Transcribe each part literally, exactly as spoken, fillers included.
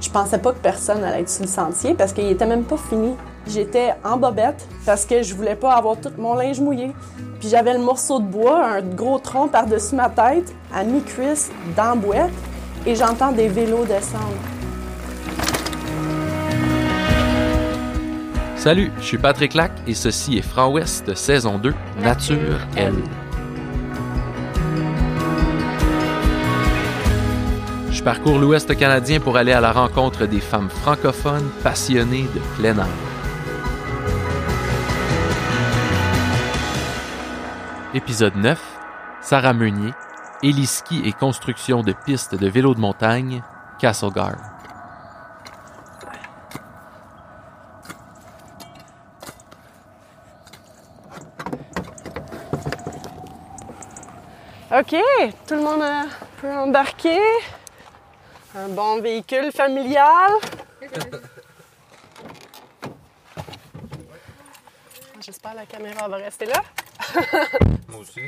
Je pensais pas que personne allait être sur le sentier parce qu'il était même pas fini. J'étais en bobette parce que je voulais pas avoir tout mon linge mouillé. Puis j'avais le morceau de bois, un gros tronc par-dessus ma tête, à mi-cuisse, dans la boîte, et j'entends des vélos descendre. Salut, je suis Patrick Lac et ceci est Franc Ouest, saison deux, Nature, elle. Je parcours l'Ouest canadien pour aller à la rencontre des femmes francophones passionnées de plein air. Épisode neuf, Sarah Meunier, héliski et construction de pistes de vélo de montagne, Castlegar. OK, tout le monde peut embarquer. Un bon véhicule familial. J'espère que la caméra va rester là. Moi aussi.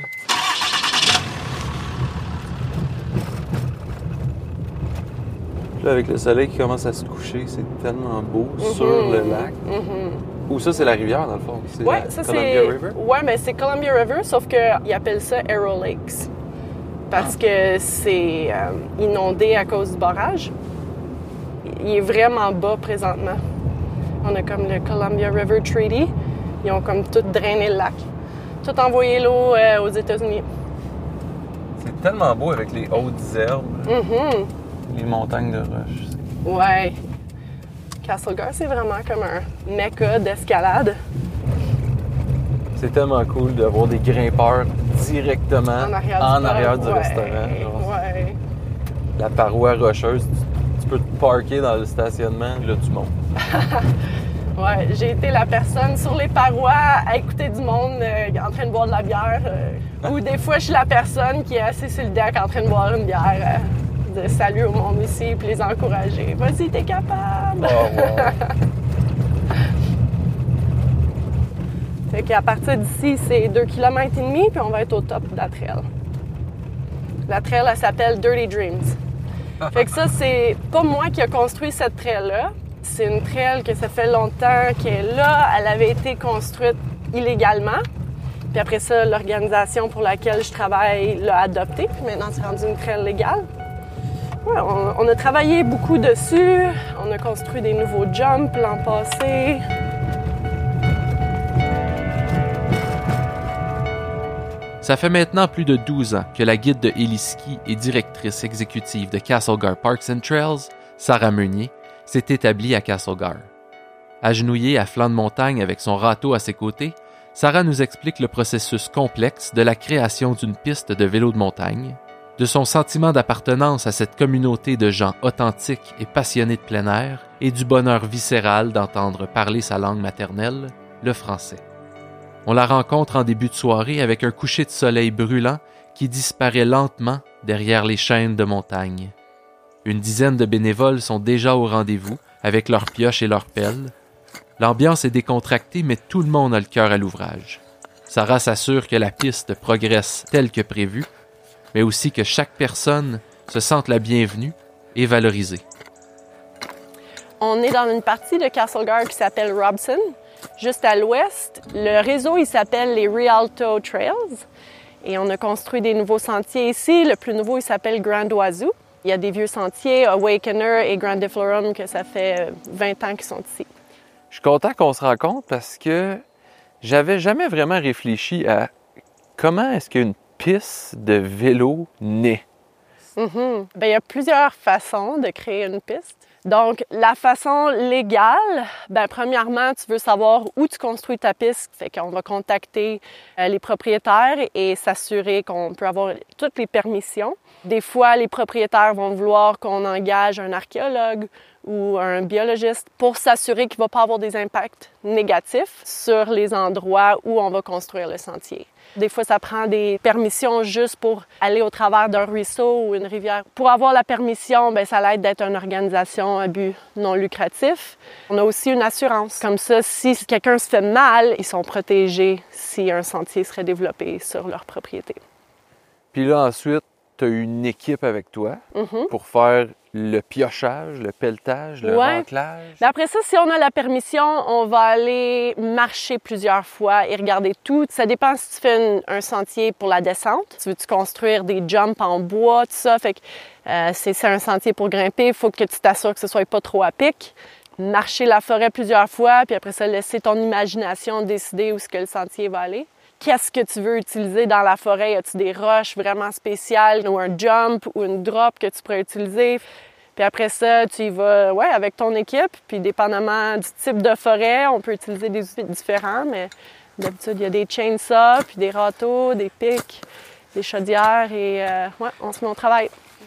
Là, avec le soleil qui commence à se coucher, c'est tellement beau mm-hmm. sur le lac. Mm-hmm. Ou ça, c'est la rivière, dans le fond. C'est ouais, la ça, Columbia c'est... River? Oui, mais c'est Columbia River, sauf qu'ils appellent ça Arrow Lakes. Parce ah. que c'est euh, inondé à cause du barrage. Il est vraiment bas présentement. On a comme le Columbia River Treaty. Ils ont comme tout drainé le lac. Tout envoyé l'eau euh, aux États-Unis. C'est tellement beau avec les hautes herbes, mm-hmm. les montagnes de roches. Ouais. Castlegar, c'est vraiment comme un mecca d'escalade. C'est tellement cool d'avoir des grimpeurs directement en arrière en du, arrière du ouais, restaurant. Genre, ouais. La paroi rocheuse, tu, tu peux te parker dans le stationnement, là tu montes. Ouais, j'ai été la personne sur les parois à écouter du monde euh, en train de boire de la bière. Euh, ou des fois, je suis la personne qui est assise sur le deck en train de boire une bière. Euh, de saluer au monde ici puis les encourager. Vas-y, t'es capable! Oh, wow. Fait qu'à partir d'ici, c'est deux kilomètres et demi, puis on va être au top de la trail. La trail, elle s'appelle Dirty Dreams. Fait que ça, c'est pas moi qui a construit cette trail-là. C'est une trail que ça fait longtemps qu'elle est là. Elle avait été construite illégalement. Puis après ça, l'organisation pour laquelle je travaille l'a adoptée. Puis maintenant, c'est rendu une trail légale. Ouais, on, on a travaillé beaucoup dessus. On a construit des nouveaux jumps l'an passé. Ça fait maintenant plus de douze ans que la guide de héliski et directrice exécutive de Castlegar Parks and Trails, Sarah Meunier, s'est établie à Castlegar. Agenouillée à flanc de montagne avec son râteau à ses côtés, Sarah nous explique le processus complexe de la création d'une piste de vélo de montagne, de son sentiment d'appartenance à cette communauté de gens authentiques et passionnés de plein air et du bonheur viscéral d'entendre parler sa langue maternelle, le français. On la rencontre en début de soirée avec un coucher de soleil brûlant qui disparaît lentement derrière les chaînes de montagne. Une dizaine de bénévoles sont déjà au rendez-vous avec leurs pioches et leurs pelles. L'ambiance est décontractée, mais tout le monde a le cœur à l'ouvrage. Sarah s'assure que la piste progresse telle que prévue, mais aussi que chaque personne se sente la bienvenue et valorisée. On est dans une partie de Castlegar qui s'appelle Robson. Juste à l'ouest, le réseau, il s'appelle les Rialto Trails. Et on a construit des nouveaux sentiers ici. Le plus nouveau, il s'appelle Grand Oiseau. Il y a des vieux sentiers, Awakener et Grandiflorum, que ça fait vingt ans qu'ils sont ici. Je suis content qu'on se rencontre parce que j'avais jamais vraiment réfléchi à comment est-ce qu'une piste de vélo naît. Mm-hmm. Bien, il y a plusieurs façons de créer une piste. Donc, la façon légale, bien, premièrement, tu veux savoir où tu construis ta piste. Fait qu'on va contacter euh, les propriétaires et s'assurer qu'on peut avoir toutes les permissions. Des fois, les propriétaires vont vouloir qu'on engage un archéologue ou un biologiste pour s'assurer qu'il ne va pas avoir des impacts négatifs sur les endroits où on va construire le sentier. Des fois, ça prend des permissions juste pour aller au travers d'un ruisseau ou une rivière. Pour avoir la permission, bien, ça l'aide d'être une organisation à but non lucratif. On a aussi une assurance. Comme ça, si quelqu'un se fait mal, ils sont protégés si un sentier serait développé sur leur propriété. Puis là, ensuite, tu as une équipe avec toi Mm-hmm. pour faire le piochage, le pelletage, le Ouais. raclage. Mais après ça, si on a la permission, on va aller marcher plusieurs fois et regarder tout. Ça dépend si tu fais une- un sentier pour la descente. Tu veux-tu construire des jumps en bois, tout ça. Fait que euh, c'est c'est un sentier pour grimper. Il faut que tu t'assures que ce soit pas trop à pic. Marcher la forêt plusieurs fois, puis après ça, laisser ton imagination décider où est-ce que le sentier va aller. Qu'est-ce que tu veux utiliser dans la forêt? Y a-tu des roches vraiment spéciales ou un jump ou une drop que tu pourrais utiliser? Puis après ça, tu y vas ouais, avec ton équipe. Puis dépendamment du type de forêt, on peut utiliser des outils différents, mais d'habitude, il y a des chainsaws, puis des râteaux, des pics, des chaudières et euh, ouais, on se met au travail.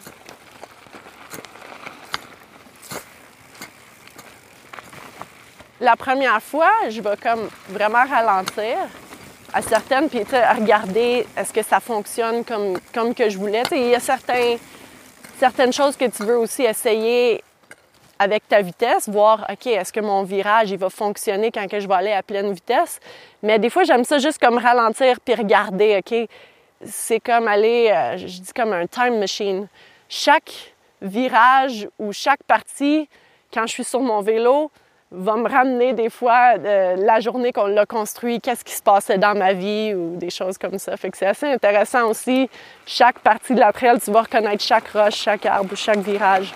La première fois, je vais comme vraiment ralentir à certaines, puis tu sais, regarder est-ce que ça fonctionne comme, comme que je voulais. Tu sais, il y a certains, certaines choses que tu veux aussi essayer avec ta vitesse, voir, OK, est-ce que mon virage, il va fonctionner quand que je vais aller à pleine vitesse? Mais des fois, j'aime ça juste comme ralentir puis regarder, OK? C'est comme aller, euh, je dis comme un time machine. Chaque virage ou chaque partie, quand je suis sur mon vélo, va me ramener des fois euh, la journée qu'on l'a construit, qu'est-ce qui se passait dans ma vie ou des choses comme ça. Fait que c'est assez intéressant aussi. Chaque partie de la trail, tu vas reconnaître chaque roche, chaque arbre ou chaque virage.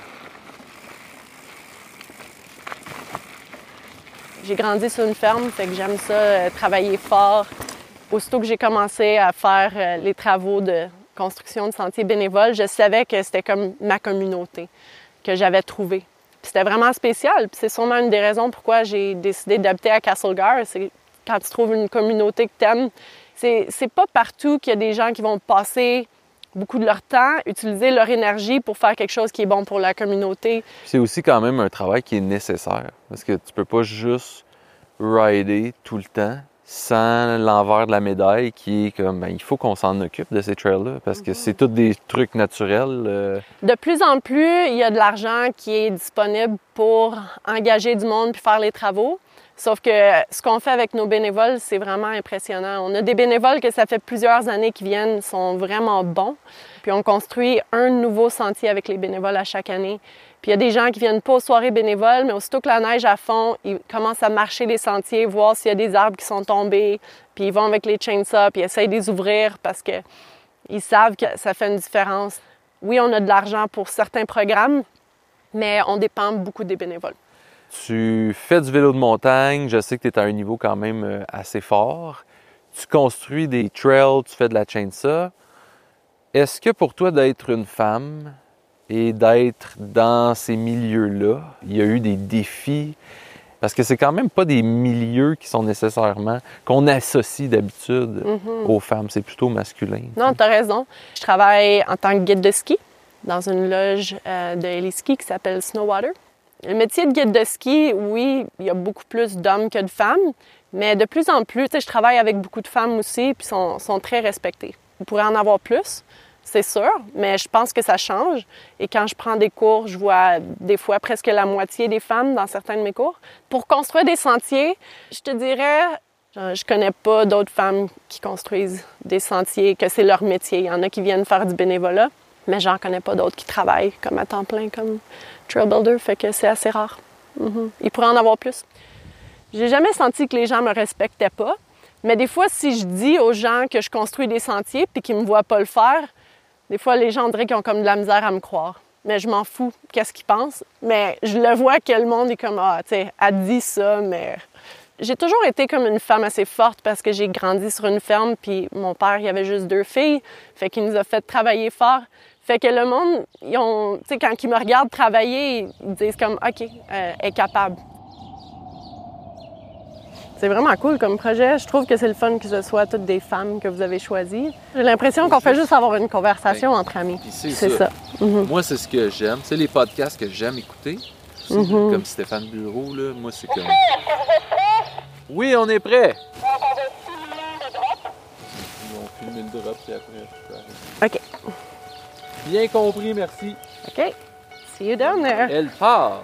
J'ai grandi sur une ferme, fait que j'aime ça, euh, travailler fort. Aussitôt que j'ai commencé à faire euh, les travaux de construction de sentiers bénévoles, je savais que c'était comme ma communauté que j'avais trouvée. Puis c'était vraiment spécial. Puis c'est sûrement une des raisons pourquoi j'ai décidé d'habiter à Castlegar. C'est quand tu trouves une communauté que tu aimes. C'est, c'est pas partout qu'il y a des gens qui vont passer beaucoup de leur temps, utiliser leur énergie pour faire quelque chose qui est bon pour la communauté. C'est aussi quand même un travail qui est nécessaire. Parce que tu peux pas juste rider tout le temps sans l'envers de la médaille qui est comme, ben, il faut qu'on s'en occupe de ces trails-là parce que c'est tous des trucs naturels. Euh... De plus en plus, il y a de l'argent qui est disponible pour engager du monde puis faire les travaux. Sauf que ce qu'on fait avec nos bénévoles, c'est vraiment impressionnant. On a des bénévoles que ça fait plusieurs années qu'ils viennent, sont vraiment bons. Puis on construit un nouveau sentier avec les bénévoles à chaque année. Puis il y a des gens qui viennent pas aux soirées bénévoles, mais aussitôt que la neige à fond, ils commencent à marcher les sentiers, voir s'il y a des arbres qui sont tombés. Puis ils vont avec les chainsaws, puis ils essayent de les ouvrir parce qu'ils savent que ça fait une différence. Oui, on a de l'argent pour certains programmes, mais on dépend beaucoup des bénévoles. Tu fais du vélo de montagne, je sais que tu es à un niveau quand même assez fort. Tu construis des trails, tu fais de la chainsaw. Est-ce que pour toi d'être une femme et d'être dans ces milieux-là, il y a eu des défis? Parce que c'est quand même pas des milieux qui sont nécessairement, qu'on associe d'habitude mm-hmm. aux femmes. C'est plutôt masculin. Non, tu as raison. Je travaille en tant que guide de ski dans une loge euh, de héliski qui s'appelle Snowwater. Le métier de guide de ski, oui, il y a beaucoup plus d'hommes que de femmes, mais de plus en plus, tu sais, je travaille avec beaucoup de femmes aussi, puis sont, sont très respectées. Il pourrait en avoir plus, c'est sûr, mais je pense que ça change. Et quand je prends des cours, je vois des fois presque la moitié des femmes dans certains de mes cours. Pour construire des sentiers, je te dirais, je connais pas d'autres femmes qui construisent des sentiers, que c'est leur métier. Il y en a qui viennent faire du bénévolat, mais j'en connais pas d'autres qui travaillent comme à temps plein, comme trail builder, fait que c'est assez rare. Mm-hmm. Il pourrait en avoir plus. J'ai jamais senti que les gens me respectaient pas, mais des fois, si je dis aux gens que je construis des sentiers puis qu'ils me voient pas le faire, des fois, les gens diraient qu'ils ont comme de la misère à me croire. Mais je m'en fous, qu'est-ce qu'ils pensent. Mais je le vois que le monde est comme, ah, tu sais, elle dit ça, mais... J'ai toujours été comme une femme assez forte parce que j'ai grandi sur une ferme, puis mon père, il avait juste deux filles, fait qu'il nous a fait travailler fort. Fait que le monde, ils ont, tu sais, quand ils me regardent travailler, ils disent comme, OK, euh, elle est capable. C'est vraiment cool comme projet. Je trouve que c'est le fun que ce soit toutes des femmes que vous avez choisies. J'ai l'impression qu'on fait juste avoir une conversation ben, entre amis. C'est, c'est ça. ça. Mm-hmm. Moi, c'est ce que j'aime. C'est les podcasts que j'aime écouter. C'est mm-hmm. comme Stéphane Bureau, là. Moi, c'est comme... Oui, on est prêt! Ils vont filmer le drop, puis après, OK. Bien compris, merci. OK. See you down there. Elle part.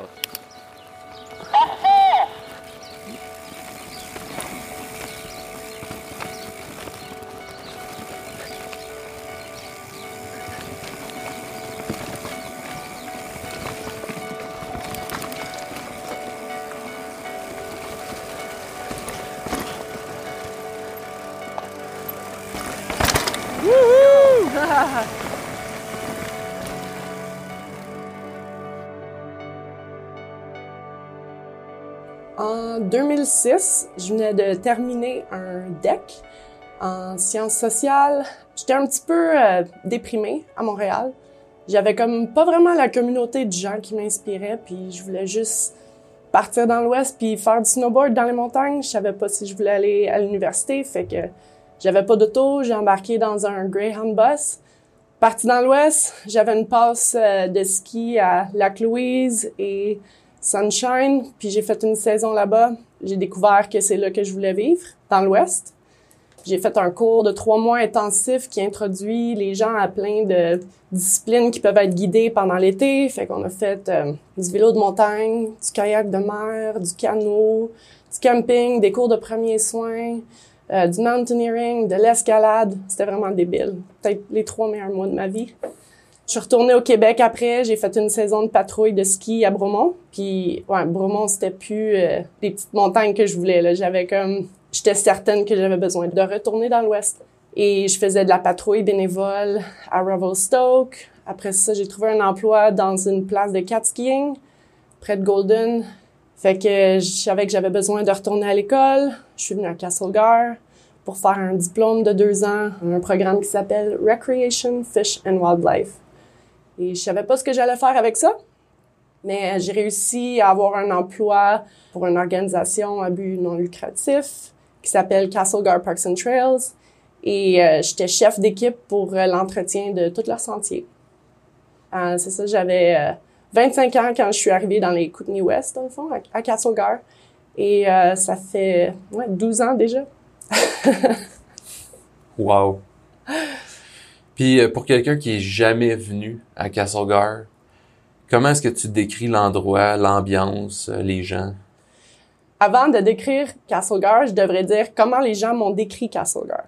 En deux mille six, je venais de terminer un D E C en sciences sociales. J'étais un petit peu euh, déprimée à Montréal. J'avais comme pas vraiment la communauté de gens qui m'inspiraient, puis je voulais juste partir dans l'Ouest puis faire du snowboard dans les montagnes. Je savais pas si je voulais aller à l'université, fait que j'avais pas d'auto, j'ai embarqué dans un Greyhound bus. Parti dans l'Ouest, j'avais une passe euh, de ski à Lac-Louise et Sunshine, puis j'ai fait une saison là-bas. J'ai découvert que c'est là que je voulais vivre, dans l'Ouest. J'ai fait un cours de trois mois intensif qui introduit les gens à plein de disciplines qui peuvent être guidées pendant l'été. Fait qu'on a fait euh, du vélo de montagne, du kayak de mer, du canot, du camping, des cours de premiers soins, euh, du mountaineering, de l'escalade. C'était vraiment débile. Peut-être les trois meilleurs mois de ma vie. Je suis retournée au Québec après. J'ai fait une saison de patrouille de ski à Bromont. Puis, ouais, Bromont, c'était plus euh, les petites montagnes que je voulais, là. J'avais comme... J'étais certaine que j'avais besoin de retourner dans l'Ouest. Et je faisais de la patrouille bénévole à Revelstoke. Après ça, j'ai trouvé un emploi dans une place de cat-skiing, près de Golden. Fait que je savais que j'avais besoin de retourner à l'école. Je suis venue à Castlegar pour faire un diplôme de deux ans, un programme qui s'appelle Recreation, Fish and Wildlife. Et je savais pas ce que j'allais faire avec ça, mais j'ai réussi à avoir un emploi pour une organisation à but non lucratif qui s'appelle Castlegar Parks and Trails. Et euh, j'étais chef d'équipe pour euh, l'entretien de tous leurs sentiers. Euh, c'est ça, j'avais euh, vingt-cinq ans quand je suis arrivée dans les Kootenay-West, dans le fond, à, à Castlegar. Et euh, ça fait ouais, douze ans déjà. Wow! Puis euh, pour quelqu'un qui est jamais venu à Castlegar, comment est-ce que tu décris l'endroit, l'ambiance, euh, les gens? Avant de décrire Castlegar, je devrais dire comment les gens m'ont décrit Castlegar.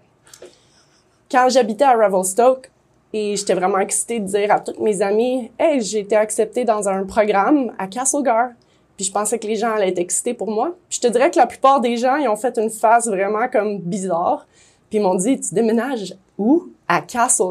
Quand j'habitais à Revelstoke, et j'étais vraiment excitée de dire à toutes mes amies « Hey, j'ai été acceptée dans un programme à Castlegar. » Puis je pensais que les gens allaient être excités pour moi. Puis je te dirais que la plupart des gens, ils ont fait une face vraiment comme bizarre. Puis ils m'ont dit « Tu déménages où? À Castlegar? »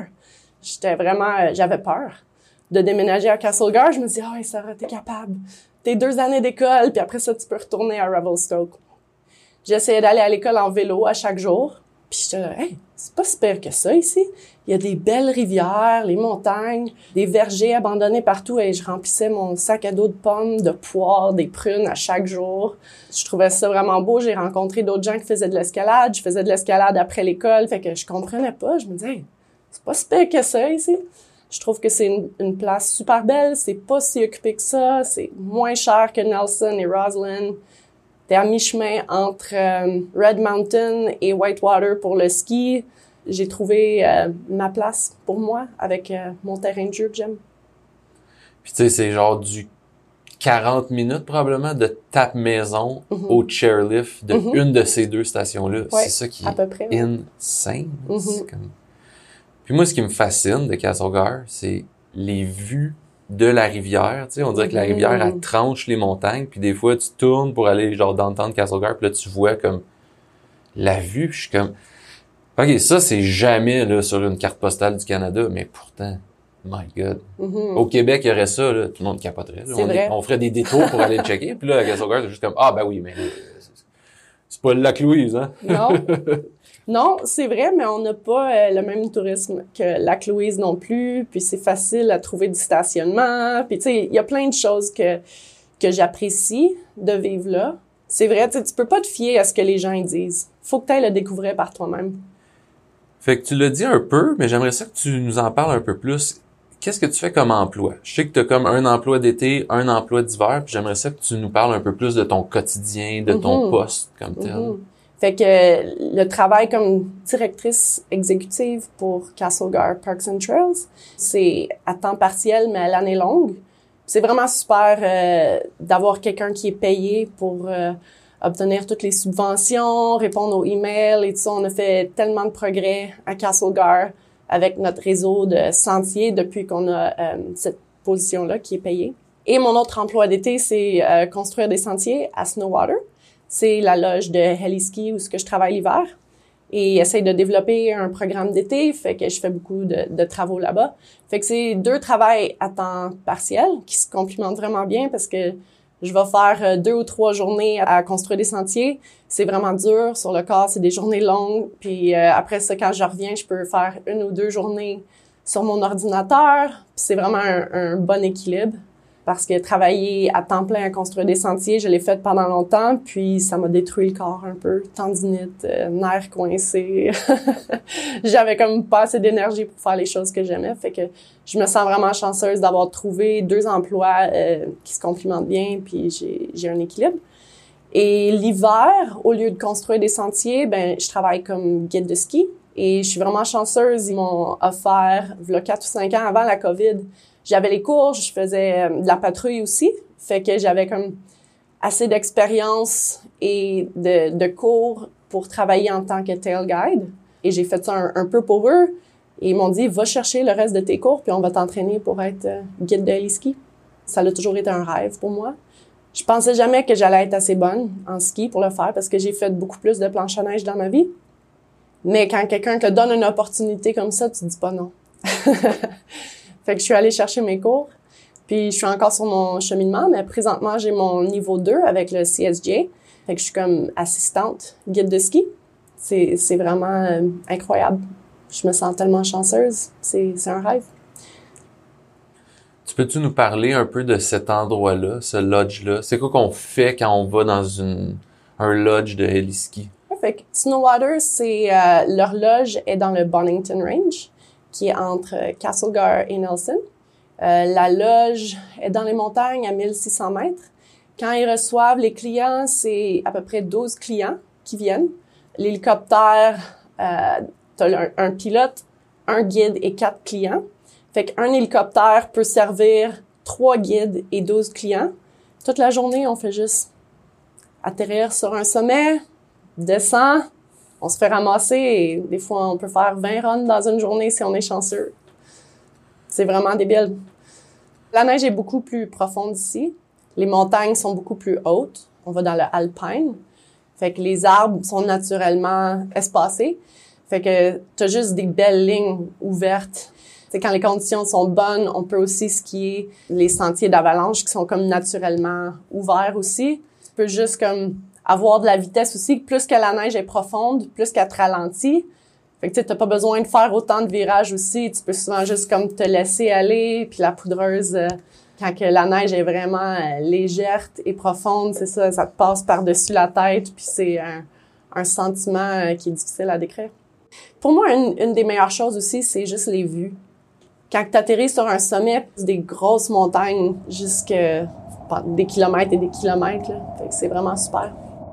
J'étais vraiment... J'avais peur de déménager à Castlegar. Je me dis « Ah, oh, Sarah, t'es capable. T'es deux années d'école, puis après ça, tu peux retourner à Revelstoke. » J'essayais d'aller à l'école en vélo à chaque jour. Puis j'étais là, hey, c'est pas si pire que ça ici. Il y a des belles rivières, les montagnes, des vergers abandonnés partout et je remplissais mon sac à dos de pommes, de poires, des prunes à chaque jour. Je trouvais ça vraiment beau. J'ai rencontré d'autres gens qui faisaient de l'escalade. Je faisais de l'escalade après l'école, fait que je comprenais pas. Je me disais, hey, c'est pas si pire que ça ici. Je trouve que c'est une, une place super belle. C'est pas si occupé que ça. C'est moins cher que Nelson et Roslyn. T'es à mi-chemin entre euh, Red Mountain et Whitewater pour le ski. J'ai trouvé euh, ma place pour moi avec euh, mon terrain de jeu que j'aime. Puis tu sais, c'est genre du quarante minutes probablement de ta maison mm-hmm. au chairlift de mm-hmm. une de ces deux stations-là. Ouais, c'est ça qui est peu près, insane. Ouais. C'est comme... Puis moi, ce qui me fascine de Castlegar, c'est les vues de la rivière, tu sais, on dirait que la rivière, elle tranche les montagnes, puis des fois, tu tournes pour aller, genre, downtown Castlegar, puis là, tu vois comme la vue, puis je suis comme, OK, ça, c'est jamais, là, sur une carte postale du Canada, mais pourtant, my God. Mm-hmm. Au Québec, il y aurait ça, là, tout le monde capoterait. Là. On, est, on ferait des détours pour aller le checker, puis là, à Castlegar, c'est juste comme, ah, ben oui, mais c'est, c'est pas le Lac-Louise, hein? Non. Non, c'est vrai, mais on n'a pas euh, le même tourisme que Lac-Louise non plus. Puis c'est facile à trouver du stationnement. Puis tu sais, il y a plein de choses que que j'apprécie de vivre là. C'est vrai, tu sais, tu peux pas te fier à ce que les gens ils disent. Faut que tu ailles le découvrir par toi-même. Fait que tu l'as dit un peu, mais j'aimerais ça que tu nous en parles un peu plus. Qu'est-ce que tu fais comme emploi? Je sais que tu as comme un emploi d'été, un emploi d'hiver, puis j'aimerais ça que tu nous parles un peu plus de ton quotidien, de ton mm-hmm. poste comme tel. Mm-hmm. Fait que le travail comme directrice exécutive pour Castlegar Parks and Trails, c'est à temps partiel, mais à l'année longue. C'est vraiment super euh, d'avoir quelqu'un qui est payé pour euh, obtenir toutes les subventions, répondre aux emails et tout ça. On a fait tellement de progrès à Castlegar avec notre réseau de sentiers depuis qu'on a euh, cette position-là qui est payée. Et mon autre emploi d'été, c'est euh, construire des sentiers à Snowwater. C'est la loge de Heliski où ce que je travaille l'hiver et essaye de développer un programme d'été, fait que je fais beaucoup de, de travaux là-bas. Fait que c'est deux travails à temps partiel qui se complémentent vraiment bien parce que Je vais faire euh, deux ou trois journées à construire des sentiers. C'est vraiment dur sur le corps, c'est des journées longues. Puis euh, après ça, quand je reviens, je peux faire une ou deux journées sur mon ordinateur. Puis c'est vraiment un, un bon équilibre. Parce que travailler à temps plein à construire des sentiers, je l'ai fait pendant longtemps, puis ça m'a détruit le corps un peu. Tendinite, euh, nerfs coincés. J'avais comme pas assez d'énergie pour faire les choses que j'aimais. Fait que je me sens vraiment chanceuse d'avoir trouvé deux emplois euh, qui se complimentent bien, puis j'ai, j'ai un équilibre. Et l'hiver, au lieu de construire des sentiers, ben je travaille comme guide de ski. Et je suis vraiment chanceuse. Ils m'ont offert, il y a quatre ou cinq ans avant la COVID, j'avais les cours, je faisais de la patrouille aussi. Fait que j'avais comme assez d'expérience et de, de cours pour travailler en tant que tail guide. Et j'ai fait ça un, un peu pour eux. Et ils m'ont dit, va chercher le reste de tes cours, puis on va t'entraîner pour être guide de heli-ski. Ça a toujours été un rêve pour moi. Je pensais jamais que j'allais être assez bonne en ski pour le faire, parce que j'ai fait beaucoup plus de planche à neige dans ma vie. Mais quand quelqu'un te donne une opportunité comme ça, tu dis pas non. Fait que je suis allée chercher mes cours. Puis je suis encore sur mon cheminement, mais présentement, j'ai mon niveau deux avec le C S J. Fait que je suis comme assistante guide de ski. C'est, c'est vraiment euh, incroyable. Je me sens tellement chanceuse. C'est, c'est un rêve. Tu peux-tu nous parler un peu de cet endroit-là, ce lodge-là? C'est quoi qu'on fait quand on va dans une, un lodge de heli-ski? Fait que Snowwater, c'est, euh, leur lodge est dans le Bonington Range, qui est entre Castlegar et Nelson. Euh, la loge est dans les montagnes à mille six cents mètres. Quand ils reçoivent les clients, c'est à peu près douze clients qui viennent. L'hélicoptère, euh, t'as un, un pilote, un guide et quatre clients. Fait qu'un hélicoptère peut servir trois guides et douze clients. Toute la journée, on fait juste atterrir sur un sommet, descend, on se fait ramasser et des fois, on peut faire vingt runs dans une journée si on est chanceux. C'est vraiment débile. La neige est beaucoup plus profonde ici. Les montagnes sont beaucoup plus hautes. On va dans le alpine. Fait que les arbres sont naturellement espacés. Fait que t'as juste des belles lignes ouvertes. T'sais, quand les conditions sont bonnes, on peut aussi skier les sentiers d'avalanche qui sont comme naturellement ouverts aussi. Tu peux juste comme avoir de la vitesse aussi. Plus que la neige est profonde, plus qu'elle te ralentit. Fait que tu t'as pas besoin de faire autant de virages aussi. Tu peux souvent juste comme te laisser aller. Puis la poudreuse, euh, quand que la neige est vraiment euh, légère et profonde, c'est ça, ça te passe par-dessus la tête. Puis c'est un, un sentiment euh, qui est difficile à décrire. Pour moi, une, une des meilleures choses aussi, c'est juste les vues. Quand tu atterris sur un sommet, c'est des grosses montagnes jusque des kilomètres et des kilomètres. Là. Fait que c'est vraiment super.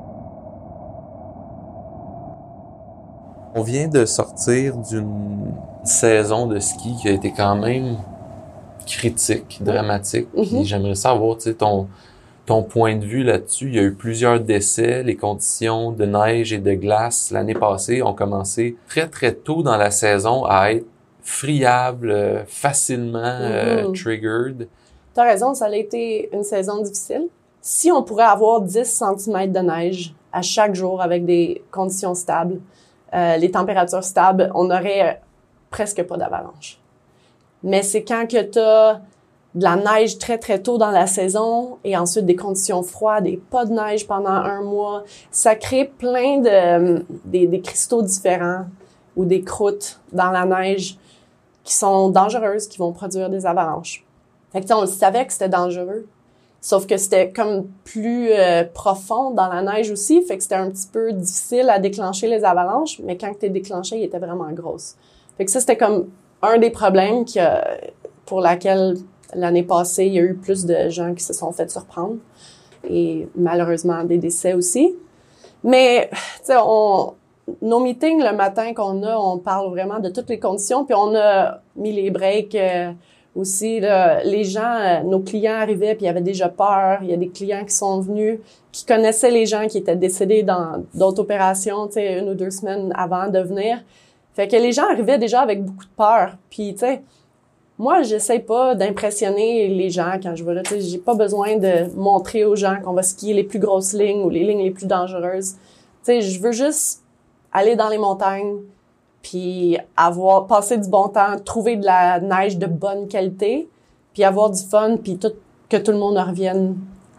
On vient de sortir d'une saison de ski qui a été quand même critique, dramatique. Mm-hmm. Puis j'aimerais savoir, tu sais, ton, ton point de vue là-dessus. Il y a eu plusieurs décès. Les conditions de neige et de glace l'année passée ont commencé très, très tôt dans la saison à être friables, facilement mm-hmm. euh, triggered. T'as raison, ça a été une saison difficile. Si on pourrait avoir dix centimètres de neige à chaque jour avec des conditions stables, Euh, les températures stables, on aurait presque pas d'avalanche. Mais c'est quand que t'as de la neige très, très tôt dans la saison et ensuite des conditions froides et pas de neige pendant un mois, ça crée plein de des, des cristaux différents ou des croûtes dans la neige qui sont dangereuses, qui vont produire des avalanches. Fait que on le savait que c'était dangereux. Sauf que c'était comme plus euh, profond dans la neige aussi, fait que c'était un petit peu difficile à déclencher les avalanches, mais quand t'es déclenché, il était vraiment grosse. Fait que ça, c'était comme un des problèmes qui a, pour laquelle l'année passée, il y a eu plus de gens qui se sont fait surprendre et malheureusement des décès aussi. Mais, tu sais, on, nos meetings le matin qu'on a, on parle vraiment de toutes les conditions, puis on a mis les breaks euh, aussi, là, les gens, euh, nos clients arrivaient puis ils avaient déjà peur. Il y a des clients qui sont venus, qui connaissaient les gens qui étaient décédés dans d'autres opérations, tu sais, une ou deux semaines avant de venir. Fait que les gens arrivaient déjà avec beaucoup de peur. Puis, tu sais, moi, j'essaie pas d'impressionner les gens quand je vais là. Tu sais, j'ai pas besoin de montrer aux gens qu'on va skier les plus grosses lignes ou les lignes les plus dangereuses. Tu sais, je veux juste aller dans les montagnes, puis avoir passé du bon temps, trouver de la neige de bonne qualité, puis avoir du fun, puis tout, que tout le monde revienne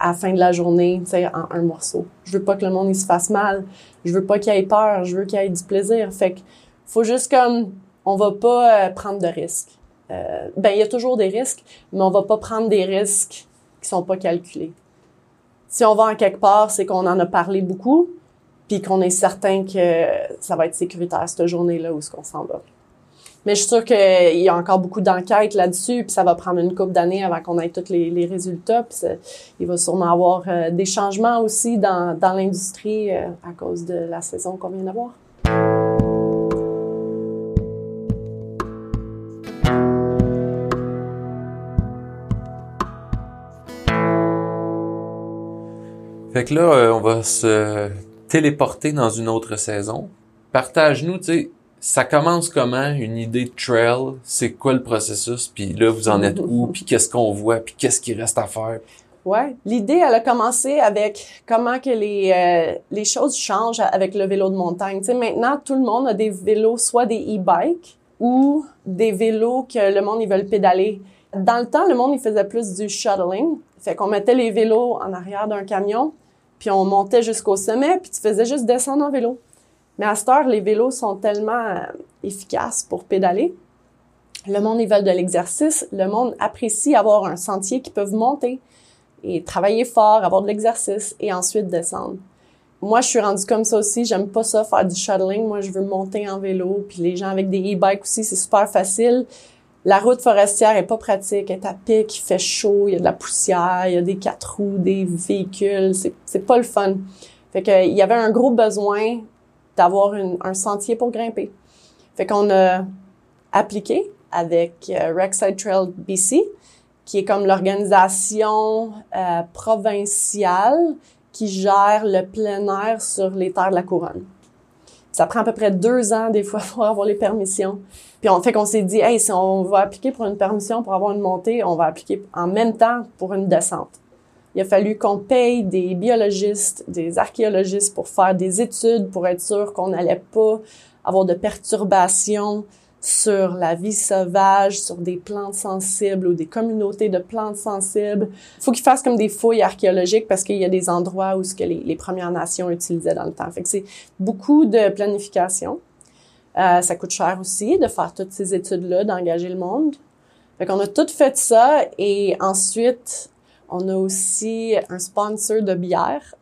à la fin de la journée, tu sais, en un morceau. Je veux pas que le monde il se fasse mal. Je veux pas qu'il ait peur. Je veux qu'il ait du plaisir. Fait que faut juste comme, on va pas euh, prendre de risques. Euh, ben, il y a toujours des risques, mais on va pas prendre des risques qui sont pas calculés. Si on va en quelque part, c'est qu'on en a parlé beaucoup, puis qu'on est certain que ça va être sécuritaire cette journée-là où est-ce qu'on s'en va. Mais je suis sûre qu'il y a encore beaucoup d'enquêtes là-dessus, puis ça va prendre une couple d'années avant qu'on ait tous les, les résultats. Puis ça, il va sûrement avoir euh, des changements aussi dans, dans l'industrie euh, à cause de la saison qu'on vient d'avoir. Fait que là, euh, on va se téléporter dans une autre saison. Partage-nous, tu sais, ça commence comment, une idée de trail? C'est quoi le processus? Puis là, vous en êtes où? Puis qu'est-ce qu'on voit? Puis qu'est-ce qui reste à faire? Ouais, l'idée, elle a commencé avec comment que les euh, les choses changent avec le vélo de montagne. Tu sais, maintenant, tout le monde a des vélos, soit des e-bikes ou des vélos que le monde, ils veulent pédaler. Dans le temps, le monde, il faisait plus du shuttling. Fait qu'on mettait les vélos en arrière d'un camion, puis on montait jusqu'au sommet, puis tu faisais juste descendre en vélo. Mais à cette heure, les vélos sont tellement euh, efficaces pour pédaler. Le monde, ils veulent de l'exercice. Le monde apprécie avoir un sentier qu'ils peuvent monter et travailler fort, avoir de l'exercice et ensuite descendre. Moi, je suis rendue comme ça aussi. J'aime pas ça, faire du shuttling. Moi, je veux monter en vélo. Puis les gens avec des e-bikes aussi, c'est super facile. La route forestière est pas pratique, elle est à pic, il fait chaud, il y a de la poussière, il y a des quatre roues, des véhicules, c'est, c'est pas le fun. Fait que, il y avait un gros besoin d'avoir une, un sentier pour grimper. Fait qu'on a appliqué avec euh, Rexide Trail B C, qui est comme l'organisation euh, provinciale qui gère le plein air sur les terres de la Couronne. Ça prend à peu près deux ans, des fois, pour avoir les permissions. Puis on fait qu'on s'est dit, hey, si on va appliquer pour une permission pour avoir une montée, on va appliquer en même temps pour une descente. Il a fallu qu'on paye des biologistes, des archéologistes pour faire des études, pour être sûr qu'on n'allait pas avoir de perturbations sur la vie sauvage, sur des plantes sensibles ou des communautés de plantes sensibles. Il faut qu'ils fassent comme des fouilles archéologiques parce qu'il y a des endroits où ce que les, les Premières Nations utilisaient dans le temps. Fait que c'est beaucoup de planification. Euh, ça coûte cher aussi de faire toutes ces études-là, d'engager le monde. Fait qu'on a tout fait ça et ensuite, on a aussi un sponsor de bière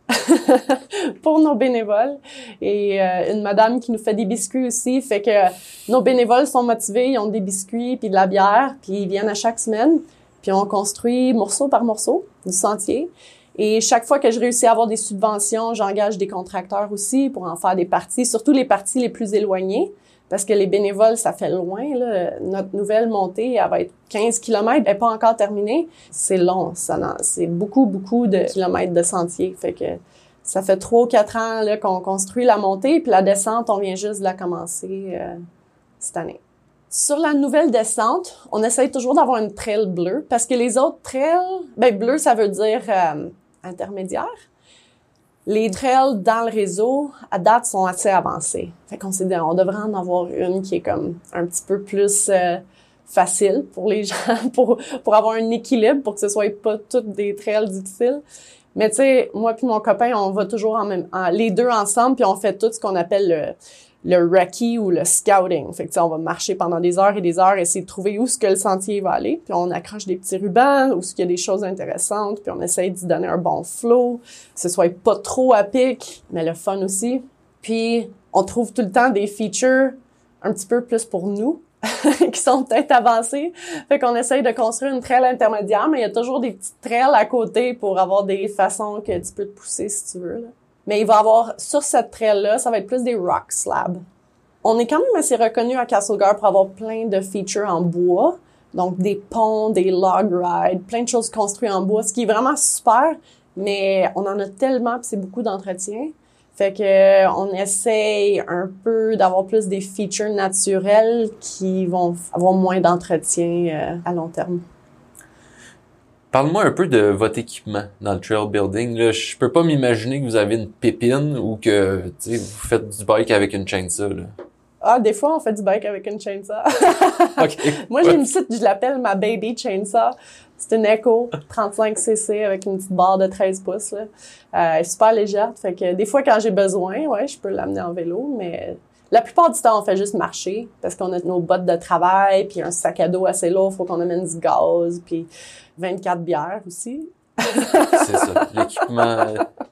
pour nos bénévoles et euh, une madame qui nous fait des biscuits aussi. Fait que nos bénévoles sont motivés, ils ont des biscuits puis de la bière, puis ils viennent à chaque semaine. Puis on construit morceau par morceau du sentier. Et chaque fois que je réussis à avoir des subventions, j'engage des contracteurs aussi pour en faire des parties, surtout les parties les plus éloignées. Parce que les bénévoles, ça fait loin, là. Notre nouvelle montée, elle va être quinze kilomètres, elle n'est pas encore terminée. C'est long, ça, c'est beaucoup, beaucoup de kilomètres de sentier. Fait que ça fait trois ou quatre ans là, qu'on construit la montée, puis la descente, on vient juste de la commencer euh, cette année. Sur la nouvelle descente, on essaye toujours d'avoir une trail bleue, parce que les autres trails, ben bleu, ça veut dire euh, intermédiaire. Les trails dans le réseau, à date, sont assez avancés. Fait qu'on s'est dit, on devrait en avoir une qui est comme un petit peu plus euh, facile pour les gens, pour pour avoir un équilibre, pour que ce soit pas toutes des trails difficiles. Mais tu sais, moi puis mon copain, on va toujours en même, en, les deux ensemble, puis on fait tout ce qu'on appelle le le recce ou le scouting. Fait que tu sais, on va marcher pendant des heures et des heures, essayer de trouver où ce que le sentier va aller, puis on accroche des petits rubans, où ce qu'il y a des choses intéressantes, puis on essaye d'y donner un bon flow, que ce soit pas trop à pic, mais le fun aussi. Puis on trouve tout le temps des features un petit peu plus pour nous, qui sont peut-être avancés. Fait qu'on essaye de construire une trail intermédiaire, mais il y a toujours des petites trails à côté pour avoir des façons que tu peux te pousser si tu veux, là. Mais il va y avoir, sur cette trail-là, ça va être plus des rock slabs. On est quand même assez reconnu à Castlegar pour avoir plein de features en bois. Donc, des ponts, des log rides, plein de choses construites en bois, ce qui est vraiment super, mais on en a tellement, puis c'est beaucoup d'entretien. Fait que on essaye un peu d'avoir plus des features naturelles qui vont avoir moins d'entretien euh, à long terme. Parle-moi un peu de votre équipement dans le trail building. Là, je peux pas m'imaginer que vous avez une pépine ou que vous faites du bike avec une chainsaw. Là. Ah, des fois, on fait du bike avec une chainsaw. OK. Moi, j'ai une petite, je l'appelle ma baby chainsaw. C'est une Echo trente-cinq centimètres avec une petite barre de treize pouces, là. Euh, elle est super légère. Fait que des fois, quand j'ai besoin, ouais, je peux l'amener en vélo, mais la plupart du temps, on fait juste marcher parce qu'on a nos bottes de travail, puis un sac à dos assez lourd, faut qu'on amène du gaz, puis vingt-quatre bières aussi. C'est ça, l'équipement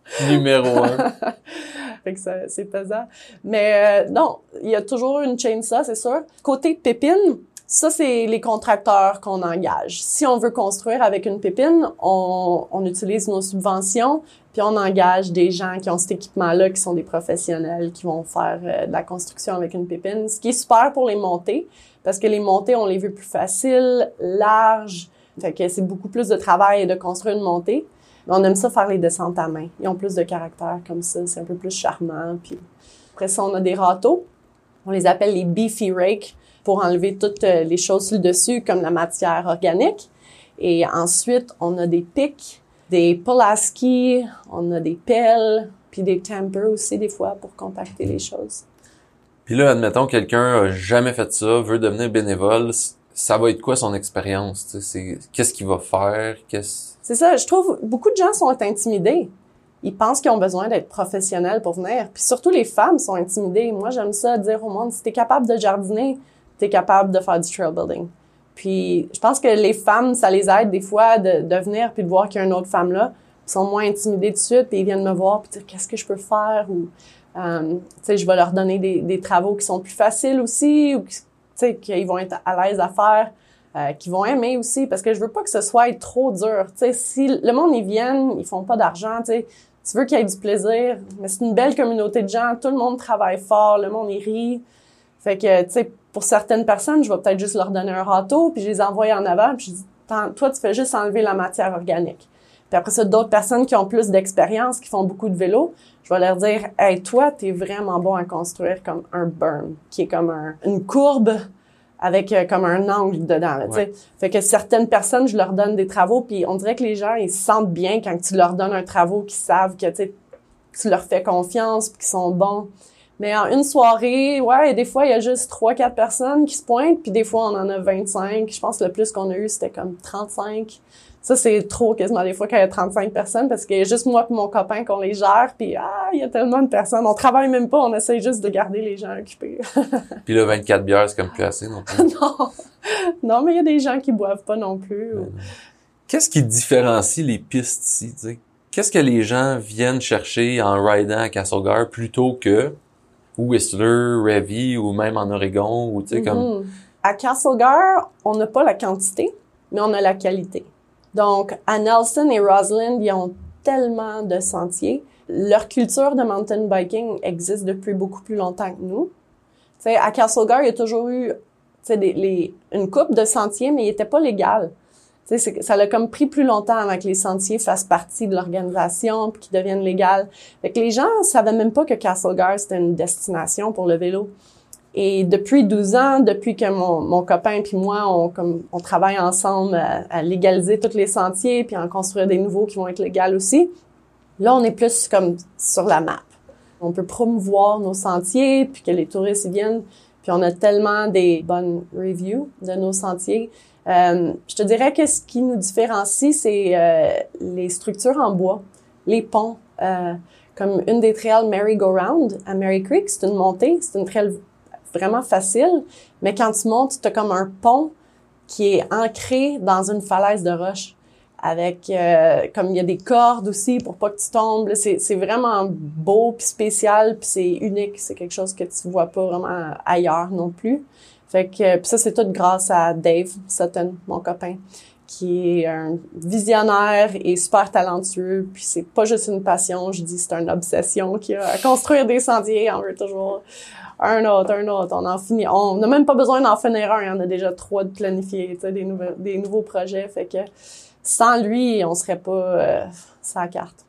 numéro un. Fait que ça, c'est pesant. Mais euh, non, il y a toujours une chainsaw, c'est sûr. Côté pépine, ça, c'est les contracteurs qu'on engage. Si on veut construire avec une pépine, on, on utilise nos subventions, puis on engage des gens qui ont cet équipement-là, qui sont des professionnels, qui vont faire euh, de la construction avec une pépine, ce qui est super pour les montées, parce que les montées, on les veut plus faciles, larges, fait que c'est beaucoup plus de travail de construire une montée. Mais on aime ça faire les descentes à main. Ils ont plus de caractère comme ça, c'est un peu plus charmant. Puis après ça, on a des râteaux. On les appelle les beefy rakes pour enlever toutes les choses sur le dessus, comme la matière organique. Et ensuite, on a des pics, des Pulaski, on a des pelles, puis des tampers aussi des fois pour compacter les choses. Puis là, admettons, quelqu'un a jamais fait ça, veut devenir bénévole, ça va être quoi son expérience? Tu sais, c'est, qu'est-ce qu'il va faire? Qu'est-ce... C'est ça, je trouve beaucoup de gens sont intimidés. Ils pensent qu'ils ont besoin d'être professionnels pour venir. Puis surtout, les femmes sont intimidées. Moi, j'aime ça dire au monde, si t'es capable de jardiner, t'es capable de faire du trail building. Puis je pense que les femmes, ça les aide des fois de, de venir puis de voir qu'il y a une autre femme là. Ils sont moins intimidés tout de suite puis ils viennent me voir puis dire qu'est-ce que je peux faire ou euh, tu sais, je vais leur donner des, des travaux qui sont plus faciles aussi ou qui, tu sais, qu'ils vont être à l'aise à faire. Euh, qui vont aimer aussi, parce que je veux pas que ce soit trop dur. Tu sais, si le monde, ils viennent, ils font pas d'argent, tu sais, tu veux qu'il y ait du plaisir, mais c'est une belle communauté de gens, tout le monde travaille fort, le monde, il rit. Fait que, tu sais, pour certaines personnes, je vais peut-être juste leur donner un râteau, puis je les envoie en avant, puis je dis, toi, tu fais juste enlever la matière organique. Puis après ça, d'autres personnes qui ont plus d'expérience, qui font beaucoup de vélo, je vais leur dire, hey, toi, t'es vraiment bon à construire comme un berm, qui est comme un, une courbe, avec euh, comme un angle dedans, là, tu sais. Fait que certaines personnes, je leur donne des travaux, puis on dirait que les gens, ils se sentent bien quand tu leur donnes un travaux, qu'ils savent que, tu sais, tu leur fais confiance, puis qu'ils sont bons. Mais en une soirée, ouais, des fois, il y a juste trois, quatre personnes qui se pointent, puis des fois, on en a vingt-cinq. Je pense que le plus qu'on a eu, c'était comme trente-cinq. Ça, c'est trop quasiment des fois quand il y a trente-cinq personnes, parce qu'il y a juste moi et mon copain qu'on les gère, puis ah, il y a tellement de personnes. On travaille même pas, on essaie juste de garder les gens occupés. Puis là, vingt-quatre bières, c'est comme plus assez non plus. Non, non, mais il y a des gens qui boivent pas non plus. Ou... Qu'est-ce qui différencie les pistes ici, tu sais? Qu'est-ce que les gens viennent chercher en ridant à Castlegar plutôt que Whistler, Revy ou même en Oregon ou tu sais, mm-hmm. comme... À Castlegar, on n'a pas la quantité, mais on a la qualité. Donc, à Nelson et Roslyn, ils ont tellement de sentiers. Leur culture de mountain biking existe depuis beaucoup plus longtemps que nous. Tu sais, à Castlegar, il y a toujours eu, tu sais, des, les, une coupe de sentiers, mais ils étaient pas légaux. Tu sais, ça a comme pris plus longtemps avant que les sentiers fassent partie de l'organisation puis qu'ils deviennent légaux. Fait que les gens savaient même pas que Castlegar, c'était une destination pour le vélo. Et depuis douze ans, depuis que mon, mon copain puis moi, on, comme, on travaille ensemble à, à légaliser tous les sentiers puis à en construire des nouveaux qui vont être légaux aussi, là, on est plus comme sur la map. On peut promouvoir nos sentiers puis que les touristes y viennent. Puis on a tellement des bonnes reviews de nos sentiers. Euh, je te dirais que ce qui nous différencie, c'est euh, les structures en bois, les ponts. Euh, comme une des trails Merry-Go-Round à Mary Creek, c'est une montée, c'est une trail vraiment facile, mais quand tu montes, tu as comme un pont qui est ancré dans une falaise de roche avec, euh, comme il y a des cordes aussi pour pas que tu tombes. C'est, c'est vraiment beau puis spécial puis c'est unique. C'est quelque chose que tu vois pas vraiment ailleurs non plus. Fait que, puis ça, c'est tout grâce à Dave Sutton, mon copain, qui est un visionnaire et super talentueux. Puis c'est pas juste une passion, je dis c'est une obsession qui a à construire des sentiers. On veut toujours un autre, un autre. On en finit. On n'a même pas besoin d'en finir un. Il y en a déjà trois de planifiés, tu sais, des nouveaux, des nouveaux projets. Fait que sans lui, on serait pas euh, sans carte.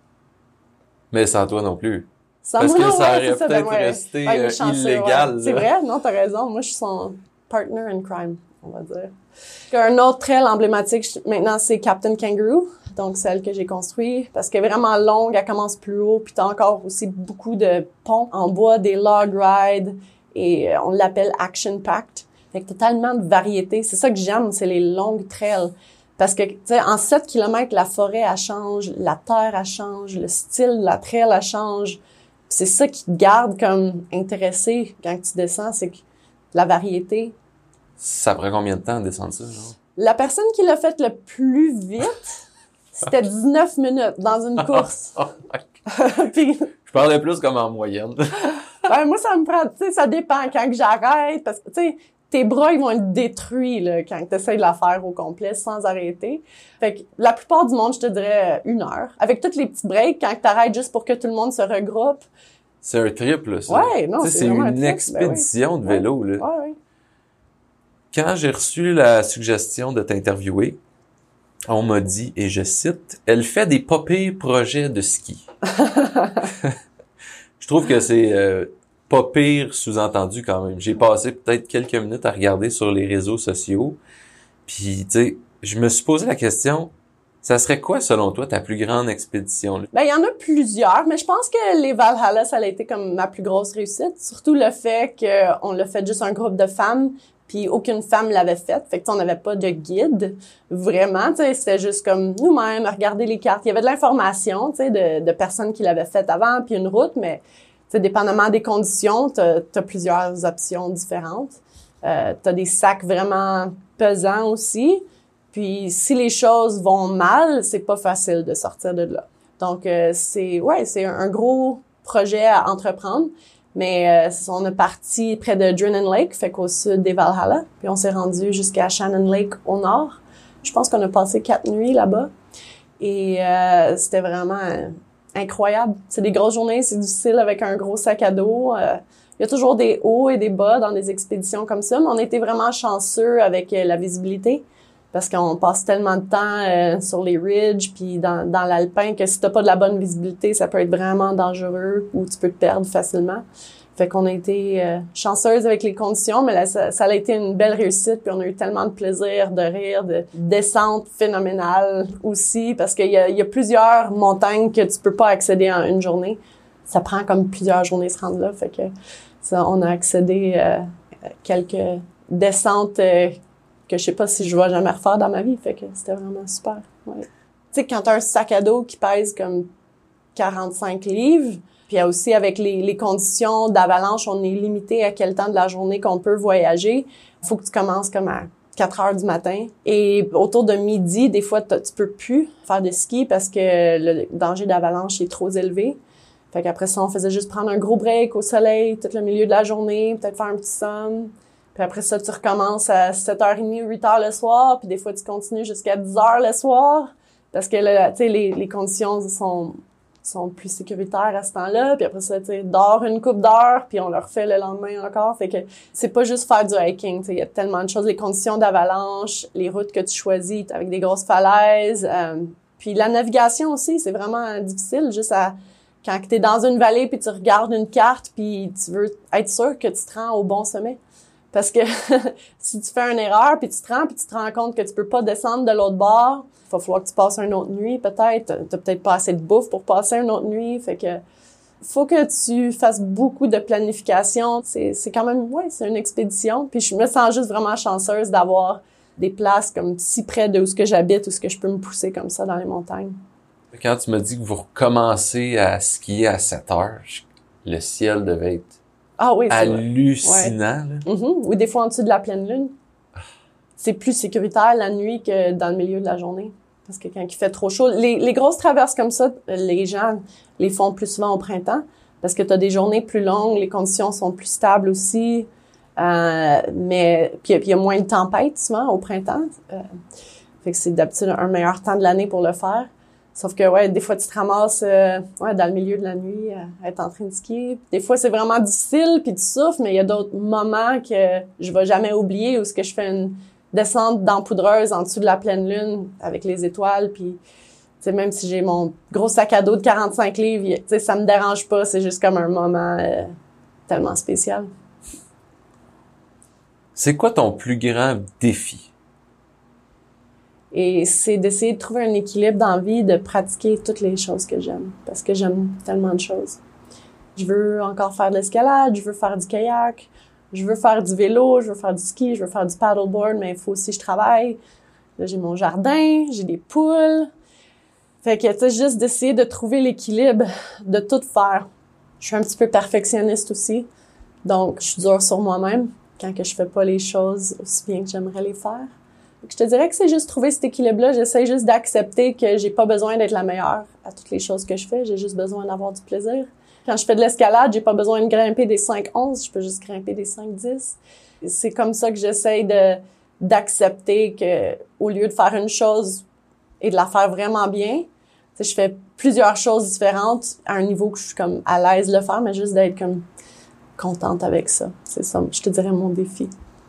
Mais sans toi non plus. Sans Parce moi, que ça ouais, aurait ça, peut-être ben ouais. resté ouais, euh, chanceux, illégal. Ouais. C'est vrai? Non, t'as raison. Moi, je suis son partner in crime, on va dire. Un autre trail emblématique, maintenant, c'est Captain Kangaroo. Donc, celle que j'ai construite. Parce qu'elle est vraiment longue, elle commence plus haut. Puis t'as encore aussi beaucoup de ponts en bois, des log rides. et on l'appelle action-packed. Fait que t'as tellement de variété. C'est ça que j'aime, c'est les longues trails. Parce que, tu sais, en sept kilomètres, la forêt, elle change, la terre, elle change, le style de la trail, elle change. Puis c'est ça qui te garde comme intéressé quand tu descends, c'est que la variété. Ça prend combien de temps de descendre ça, genre? La personne qui l'a fait le plus vite, c'était dix-neuf minutes dans une course. Oh my God. Puis, je parlais plus comme en moyenne. ben, moi, ça me prend, tu sais, ça dépend quand que j'arrête, parce que, tu sais, tes bras, ils vont être détruits, là, quand tu essaies de la faire au complet sans arrêter. Fait que la plupart du monde, je te dirais une heure. Avec toutes les petits breaks, quand tu arrêtes juste pour que tout le monde se regroupe. C'est un trip, là, ça. Ouais, non, c'est, c'est c'est vraiment une un trip. expédition Ben oui. de vélo, là. Ouais, ouais. Quand j'ai reçu la suggestion de t'interviewer, on m'a dit, et je cite, « Elle fait des pas pires projets de ski. » Je trouve que c'est euh, pas pire sous-entendu quand même. J'ai passé peut-être quelques minutes à regarder sur les réseaux sociaux. Puis, tu sais, je me suis posé la question, ça serait quoi, selon toi, ta plus grande expédition? Là? Ben, il y en a plusieurs, mais je pense que les Valhalla, ça a été comme ma plus grosse réussite. Surtout le fait qu'on l'a fait juste un groupe de femmes, puis aucune femme l'avait fait. Fait que, on n'avait pas de guide, vraiment. Tu sais, c'était juste comme nous-mêmes, regarder les cartes. Il y avait de l'information, tu sais, de, de personnes qui l'avaient fait avant, puis une route, mais, tu sais, dépendamment des conditions, t'as, t'as plusieurs options différentes. Euh, t'as des sacs vraiment pesants aussi. Puis, si les choses vont mal, c'est pas facile de sortir de là. Donc, euh, c'est, ouais, c'est un gros projet à entreprendre. Mais euh, on est parti près de Drinnan Lake, fait qu'au sud des Valhalla. Puis on s'est rendu jusqu'à Shannon Lake au nord. Je pense qu'on a passé quatre nuits là-bas. Et euh, c'était vraiment euh, incroyable. C'est des grosses journées, c'est difficile avec un gros sac à dos. Euh, il y a toujours des hauts et des bas dans des expéditions comme ça, mais on était vraiment chanceux avec euh, la visibilité. Parce qu'on passe tellement de temps euh, sur les ridges puis dans, dans l'alpin que si t'as pas de la bonne visibilité, ça peut être vraiment dangereux ou tu peux te perdre facilement. Fait qu'on a été euh, chanceuse avec les conditions, mais là, ça, ça a été une belle réussite puis on a eu tellement de plaisir, de rire, de descente phénoménale aussi parce qu'il y a, il y a plusieurs montagnes que tu peux pas accéder en une journée. Ça prend comme plusieurs journées de se rendre là. Fait que ça, on a accédé euh, quelques descentes euh, que je sais pas si je vais jamais refaire dans ma vie. Fait que c'était vraiment super. Ouais. Tu sais, quand t'as un sac à dos qui pèse comme quarante-cinq livres, puis aussi avec les, les conditions d'avalanche, on est limité à quel temps de la journée qu'on peut voyager. Il faut que tu commences comme à quatre heures du matin. Et autour de midi, des fois, tu peux plus faire de ski parce que le danger d'avalanche est trop élevé. Fait qu'après ça, on faisait juste prendre un gros break au soleil, tout le milieu de la journée, peut-être faire un petit sun. Puis après ça, tu recommences à sept heures trente, huit heures le soir, puis des fois, tu continues jusqu'à dix heures le soir, parce que là, tu sais, les, les conditions sont, sont plus sécuritaires à ce temps-là, puis après ça, tu sais, dors une couple d'heures, puis on le refait le lendemain encore, fait que c'est pas juste faire du hiking, tu sais, il y a tellement de choses, les conditions d'avalanche, les routes que tu choisis, avec des grosses falaises, euh, puis la navigation aussi, c'est vraiment difficile, juste à, quand t'es dans une vallée, puis tu regardes une carte, puis tu veux être sûr que tu te rends au bon sommet. Parce que si tu fais une erreur, puis tu te rends, puis tu te rends compte que tu peux pas descendre de l'autre bord, il va falloir que tu passes une autre nuit, peut-être. T'as peut-être pas assez de bouffe pour passer une autre nuit. Fait que faut que tu fasses beaucoup de planification. C'est, c'est quand même, ouais, c'est une expédition. Puis je me sens juste vraiment chanceuse d'avoir des places comme si près de où ce que j'habite, où ce que je peux me pousser comme ça dans les montagnes. Quand tu m'as dit que vous recommencez à skier à sept heures, le ciel devait être Ah oui, c'est hallucinant. Ouais. Mm-hmm. Ou des fois en dessous de la pleine lune. C'est plus sécuritaire la nuit que dans le milieu de la journée. Parce que quand il fait trop chaud, les, les grosses traverses comme ça, les gens les font plus souvent au printemps. Parce que tu as des journées plus longues, les conditions sont plus stables aussi. Euh, mais puis il y a moins de tempêtes souvent au printemps. Euh, fait que c'est d'habitude un meilleur temps de l'année pour le faire. Sauf que, ouais, des fois, tu te ramasses euh, ouais, dans le milieu de la nuit euh, à être en train de skier. Des fois, c'est vraiment difficile, puis tu souffres, mais il y a d'autres moments que je vais jamais oublier où ce que je fais une descente d'empoudreuse en dessous de la pleine lune avec les étoiles, puis tu sais, même si j'ai mon gros sac à dos de quarante-cinq livres, tu sais, ça me dérange pas, c'est juste comme un moment euh, tellement spécial. C'est quoi ton plus grand défi? Et c'est d'essayer de trouver un équilibre dans la vie, de pratiquer toutes les choses que j'aime. Parce que j'aime tellement de choses. Je veux encore faire de l'escalade, je veux faire du kayak, je veux faire du vélo, je veux faire du ski, je veux faire du paddleboard, mais il faut aussi que je travaille. Là, j'ai mon jardin, j'ai des poules. Fait que, tu sais, juste d'essayer de trouver l'équilibre de tout faire. Je suis un petit peu perfectionniste aussi, donc je suis dure sur moi-même quand que je fais pas les choses aussi bien que j'aimerais les faire. Je te dirais que c'est juste trouver cet équilibre-là. J'essaie juste d'accepter que j'ai pas besoin d'être la meilleure à toutes les choses que je fais. J'ai juste besoin d'avoir du plaisir. Quand je fais de l'escalade, j'ai pas besoin de grimper des cinq onze, je peux juste grimper des cinq dix. C'est comme ça que j'essaie de d'accepter que au lieu de faire une chose et de la faire vraiment bien, je fais plusieurs choses différentes à un niveau que je suis comme à l'aise de le faire, mais juste d'être comme contente avec ça. C'est ça, je te dirais mon défi.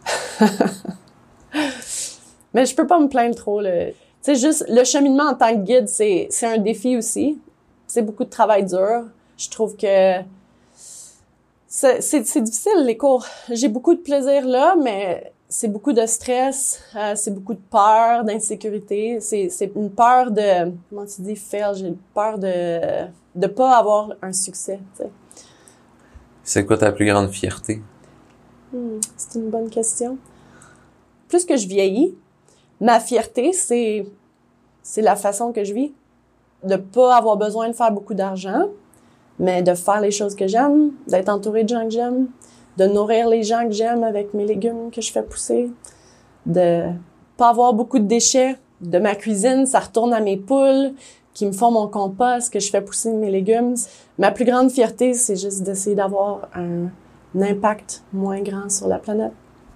Mais je peux pas me plaindre trop. Tu sais, juste le cheminement en tant que guide, c'est c'est un défi aussi. C'est beaucoup de travail dur. Je trouve que c'est c'est, c'est difficile les cours. J'ai beaucoup de plaisir là, mais c'est beaucoup de stress, euh, c'est beaucoup de peur, d'insécurité. C'est c'est une peur de comment tu dis fail. J'ai peur de de pas avoir un succès. Tu sais. C'est quoi ta plus grande fierté? Hmm, c'est une bonne question. Plus que je vieillis, ma fierté, c'est c'est la façon que je vis. De pas avoir besoin de faire beaucoup d'argent, mais de faire les choses que j'aime, d'être entourée de gens que j'aime, de nourrir les gens que j'aime avec mes légumes que je fais pousser, de pas avoir beaucoup de déchets. De ma cuisine, ça retourne à mes poules qui me font mon compost, que je fais pousser mes légumes. Ma plus grande fierté, c'est juste d'essayer d'avoir un, un impact moins grand sur la planète.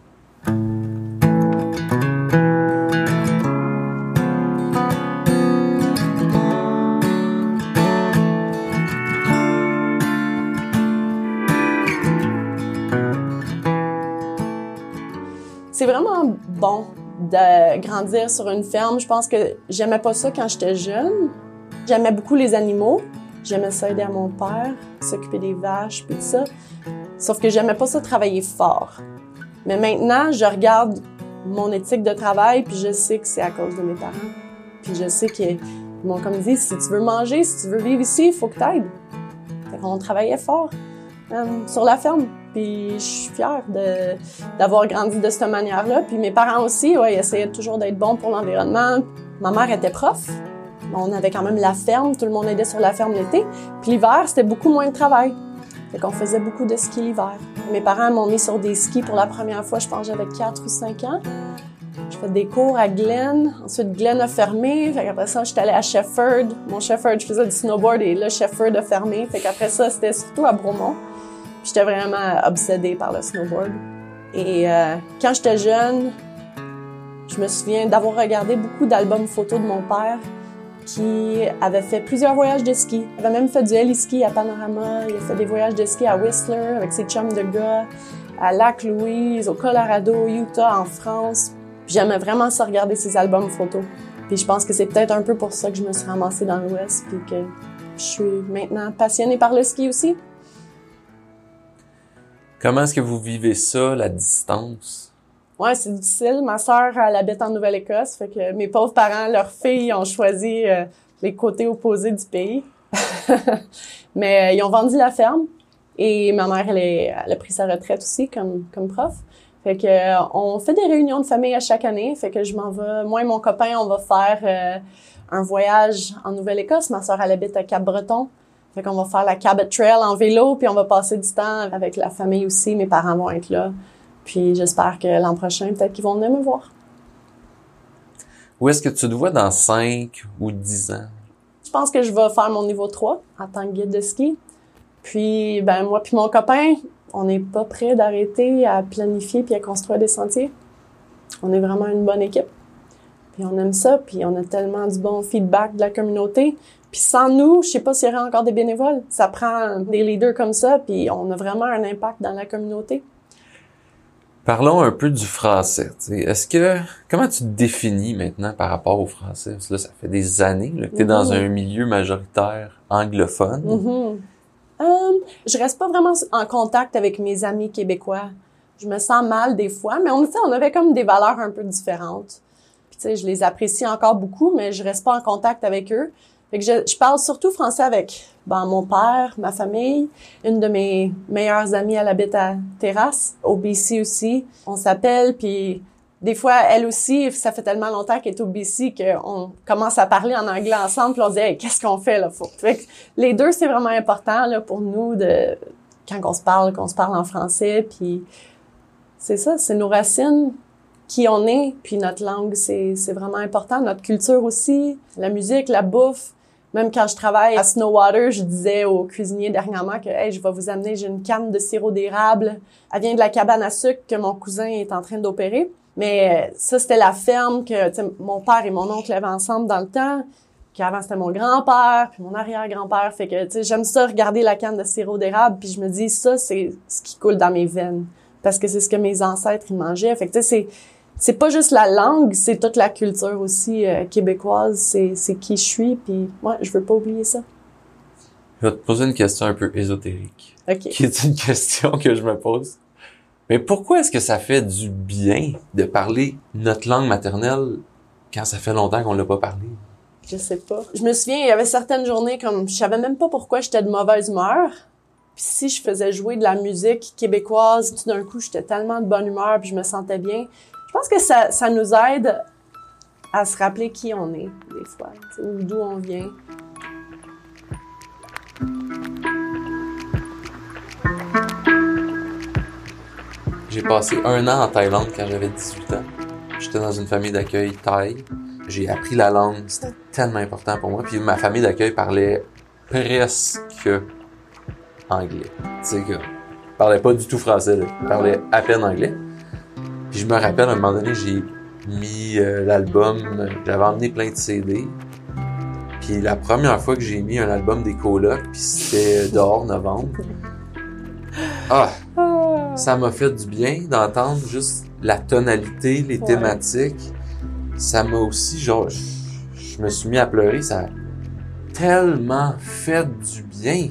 C'est vraiment bon de grandir sur une ferme. Je pense que j'aimais pas ça quand j'étais jeune. J'aimais beaucoup les animaux. J'aimais ça aider à mon père, s'occuper des vaches, puis tout ça. Sauf que j'aimais pas ça travailler fort. Mais maintenant, je regarde mon éthique de travail, puis je sais que c'est à cause de mes parents. Puis je sais qu'ils m'ont comme dit, si tu veux manger, si tu veux vivre ici, il faut que t'aides. Fait qu'on travaillait fort euh, sur la ferme. Puis je suis fière de, d'avoir grandi de cette manière-là. Puis mes parents aussi, ouais, ils essayaient toujours d'être bons pour l'environnement. Ma mère était prof. On avait quand même la ferme, tout le monde aidait sur la ferme l'été. Puis l'hiver, c'était beaucoup moins de travail. Fait qu'on faisait beaucoup de ski l'hiver. Mes parents m'ont mis sur des skis pour la première fois, je pense j'avais quatre ou cinq ans. J'ai fait des cours à Glen. Ensuite, Glen a fermé. Fait qu'après ça, j'étais allée à Shefford. Mon Shefford, je faisais du snowboard et là, Shefford a fermé. Fait qu'après ça, c'était surtout à Bromont. J'étais vraiment obsédée par le snowboard. Et euh, quand j'étais jeune, je me souviens d'avoir regardé beaucoup d'albums photos de mon père qui avait fait plusieurs voyages de ski. Il avait même fait du heli-ski à Panorama. Il a fait des voyages de ski à Whistler avec ses chums de gars, à Lac Louise, au Colorado, au Utah, en France. Puis j'aimais vraiment ça regarder ces albums photos. Puis je pense que c'est peut-être un peu pour ça que je me suis ramassée dans l'Ouest puis que je suis maintenant passionnée par le ski aussi. Comment est-ce que vous vivez ça, la distance? Ouais, c'est difficile. Ma sœur, elle habite en Nouvelle-Écosse, fait que mes pauvres parents, leurs filles ont choisi euh, les côtés opposés du pays. Mais euh, ils ont vendu la ferme et ma mère, elle, est, elle a pris sa retraite aussi comme comme prof. Fait que euh, on fait des réunions de famille à chaque année. Fait que je m'en vais, moi et mon copain, on va faire euh, un voyage en Nouvelle-Écosse. Ma sœur, elle habite à Cap-Breton. Fait qu'on va faire la Cabot Trail en vélo, puis on va passer du temps avec la famille aussi. Mes parents vont être là. Puis j'espère que l'an prochain, peut-être qu'ils vont venir me voir. Où est-ce que tu te vois dans cinq ou dix ans? Je pense que je vais faire mon niveau trois en tant que guide de ski. Puis, ben moi puis mon copain, on n'est pas prêt d'arrêter à planifier puis à construire des sentiers. On est vraiment une bonne équipe. Puis on aime ça, puis on a tellement du bon feedback de la communauté. Puis sans nous, je sais pas s'il y aurait encore des bénévoles. Ça prend des leaders comme ça, puis on a vraiment un impact dans la communauté. Parlons un peu du français. T'sais. Est-ce que comment tu te définis maintenant par rapport au français? Parce que là, ça fait des années là, que tu es mm-hmm. dans un milieu majoritaire anglophone. Mm-hmm. Um, je reste pas vraiment en contact avec mes amis québécois. Je me sens mal des fois, mais on, on avait comme des valeurs un peu différentes. Puis tu sais, je les apprécie encore beaucoup, mais je reste pas en contact avec eux. Fait que je, je parle surtout français avec ben, mon père, ma famille. Une de mes meilleures amies, elle habite à Terrasse, au B C aussi. On s'appelle, puis des fois, elle aussi, ça fait tellement longtemps qu'elle est au B C qu'on commence à parler en anglais ensemble, puis on se dit hey, « qu'est-ce qu'on fait là? » Fait que les deux, c'est vraiment important là pour nous de quand on se parle, qu'on se parle en français, puis c'est ça, c'est nos racines, qui on est, puis notre langue, c'est c'est vraiment important. Notre culture aussi, la musique, la bouffe. Même quand je travaille à Snowwater, je disais au cuisinier dernièrement que hey, je vais vous amener, j'ai une canne de sirop d'érable. Elle vient de la cabane à sucre que mon cousin est en train d'opérer. Mais ça, c'était la ferme que mon père et mon oncle avaient ensemble dans le temps. Qu'avant, c'était mon grand-père, puis mon arrière-grand-père. Fait que, tu sais, j'aime ça regarder la canne de sirop d'érable, puis je me dis, ça, c'est ce qui coule dans mes veines. Parce que c'est ce que mes ancêtres, ils mangeaient. Fait que, tu sais, c'est, c'est pas juste la langue, c'est toute la culture aussi euh, québécoise. C'est, c'est qui je suis, puis moi, je veux pas oublier ça. Je vais te poser une question un peu ésotérique. OK. Qui est une question que je me pose. Mais pourquoi est-ce que ça fait du bien de parler notre langue maternelle quand ça fait longtemps qu'on l'a pas parlé? Je sais pas. Je me souviens, il y avait certaines journées comme, je savais même pas pourquoi j'étais de mauvaise humeur. Puis si je faisais jouer de la musique québécoise, tout d'un coup, j'étais tellement de bonne humeur puis je me sentais bien. Je pense que ça, ça nous aide à se rappeler qui on est, des fois, ou d'où on vient. J'ai passé un an en Thaïlande quand j'avais dix-huit ans. J'étais dans une famille d'accueil thaï. J'ai appris la langue, c'était tellement important pour moi. Puis ma famille d'accueil parlait presque anglais. Tu sais que, parlait pas du tout français, là. Parlait à peine anglais. Puis je me rappelle, à un moment donné, j'ai mis euh, l'album, j'avais emmené plein de C D. Puis la première fois que j'ai mis un album des colocs, puis c'était dehors, novembre. Ah! Ça m'a fait du bien d'entendre juste la tonalité, les ouais. thématiques. Ça m'a aussi, genre, je, je me suis mis à pleurer. Ça a tellement fait du bien.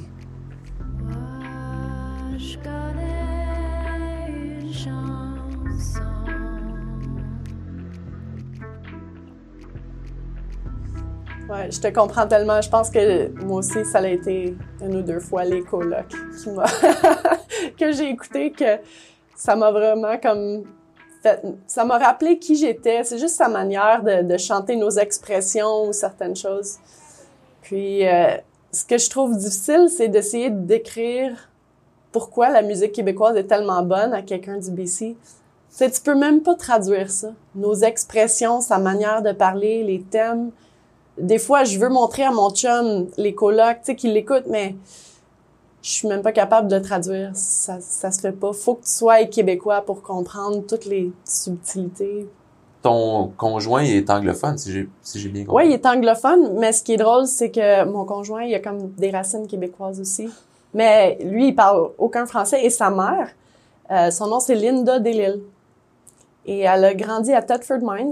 Ouais, je te comprends tellement. Je pense que moi aussi, ça a été une ou deux fois les colocs qui m'a que j'ai écouté, que ça m'a vraiment comme fait, ça m'a rappelé qui j'étais. C'est juste sa manière de, de chanter nos expressions ou certaines choses. Puis, euh, ce que je trouve difficile, c'est d'essayer de décrire pourquoi la musique québécoise est tellement bonne à quelqu'un du B C. C'est, tu peux même pas traduire ça. Nos expressions, sa manière de parler, les thèmes. Des fois, je veux montrer à mon chum les colocs, tu sais, qu'il l'écoute, mais je suis même pas capable de le traduire. Ça, ça se fait pas. Faut que tu sois québécois pour comprendre toutes les subtilités. Ton conjoint, il est anglophone, si j'ai, si j'ai bien compris. Oui, il est anglophone, mais ce qui est drôle, c'est que mon conjoint, il a comme des racines québécoises aussi. Mais lui, il parle aucun français. Et sa mère, euh, son nom, c'est Linda Delisle. Et elle a grandi à Thetford Mines.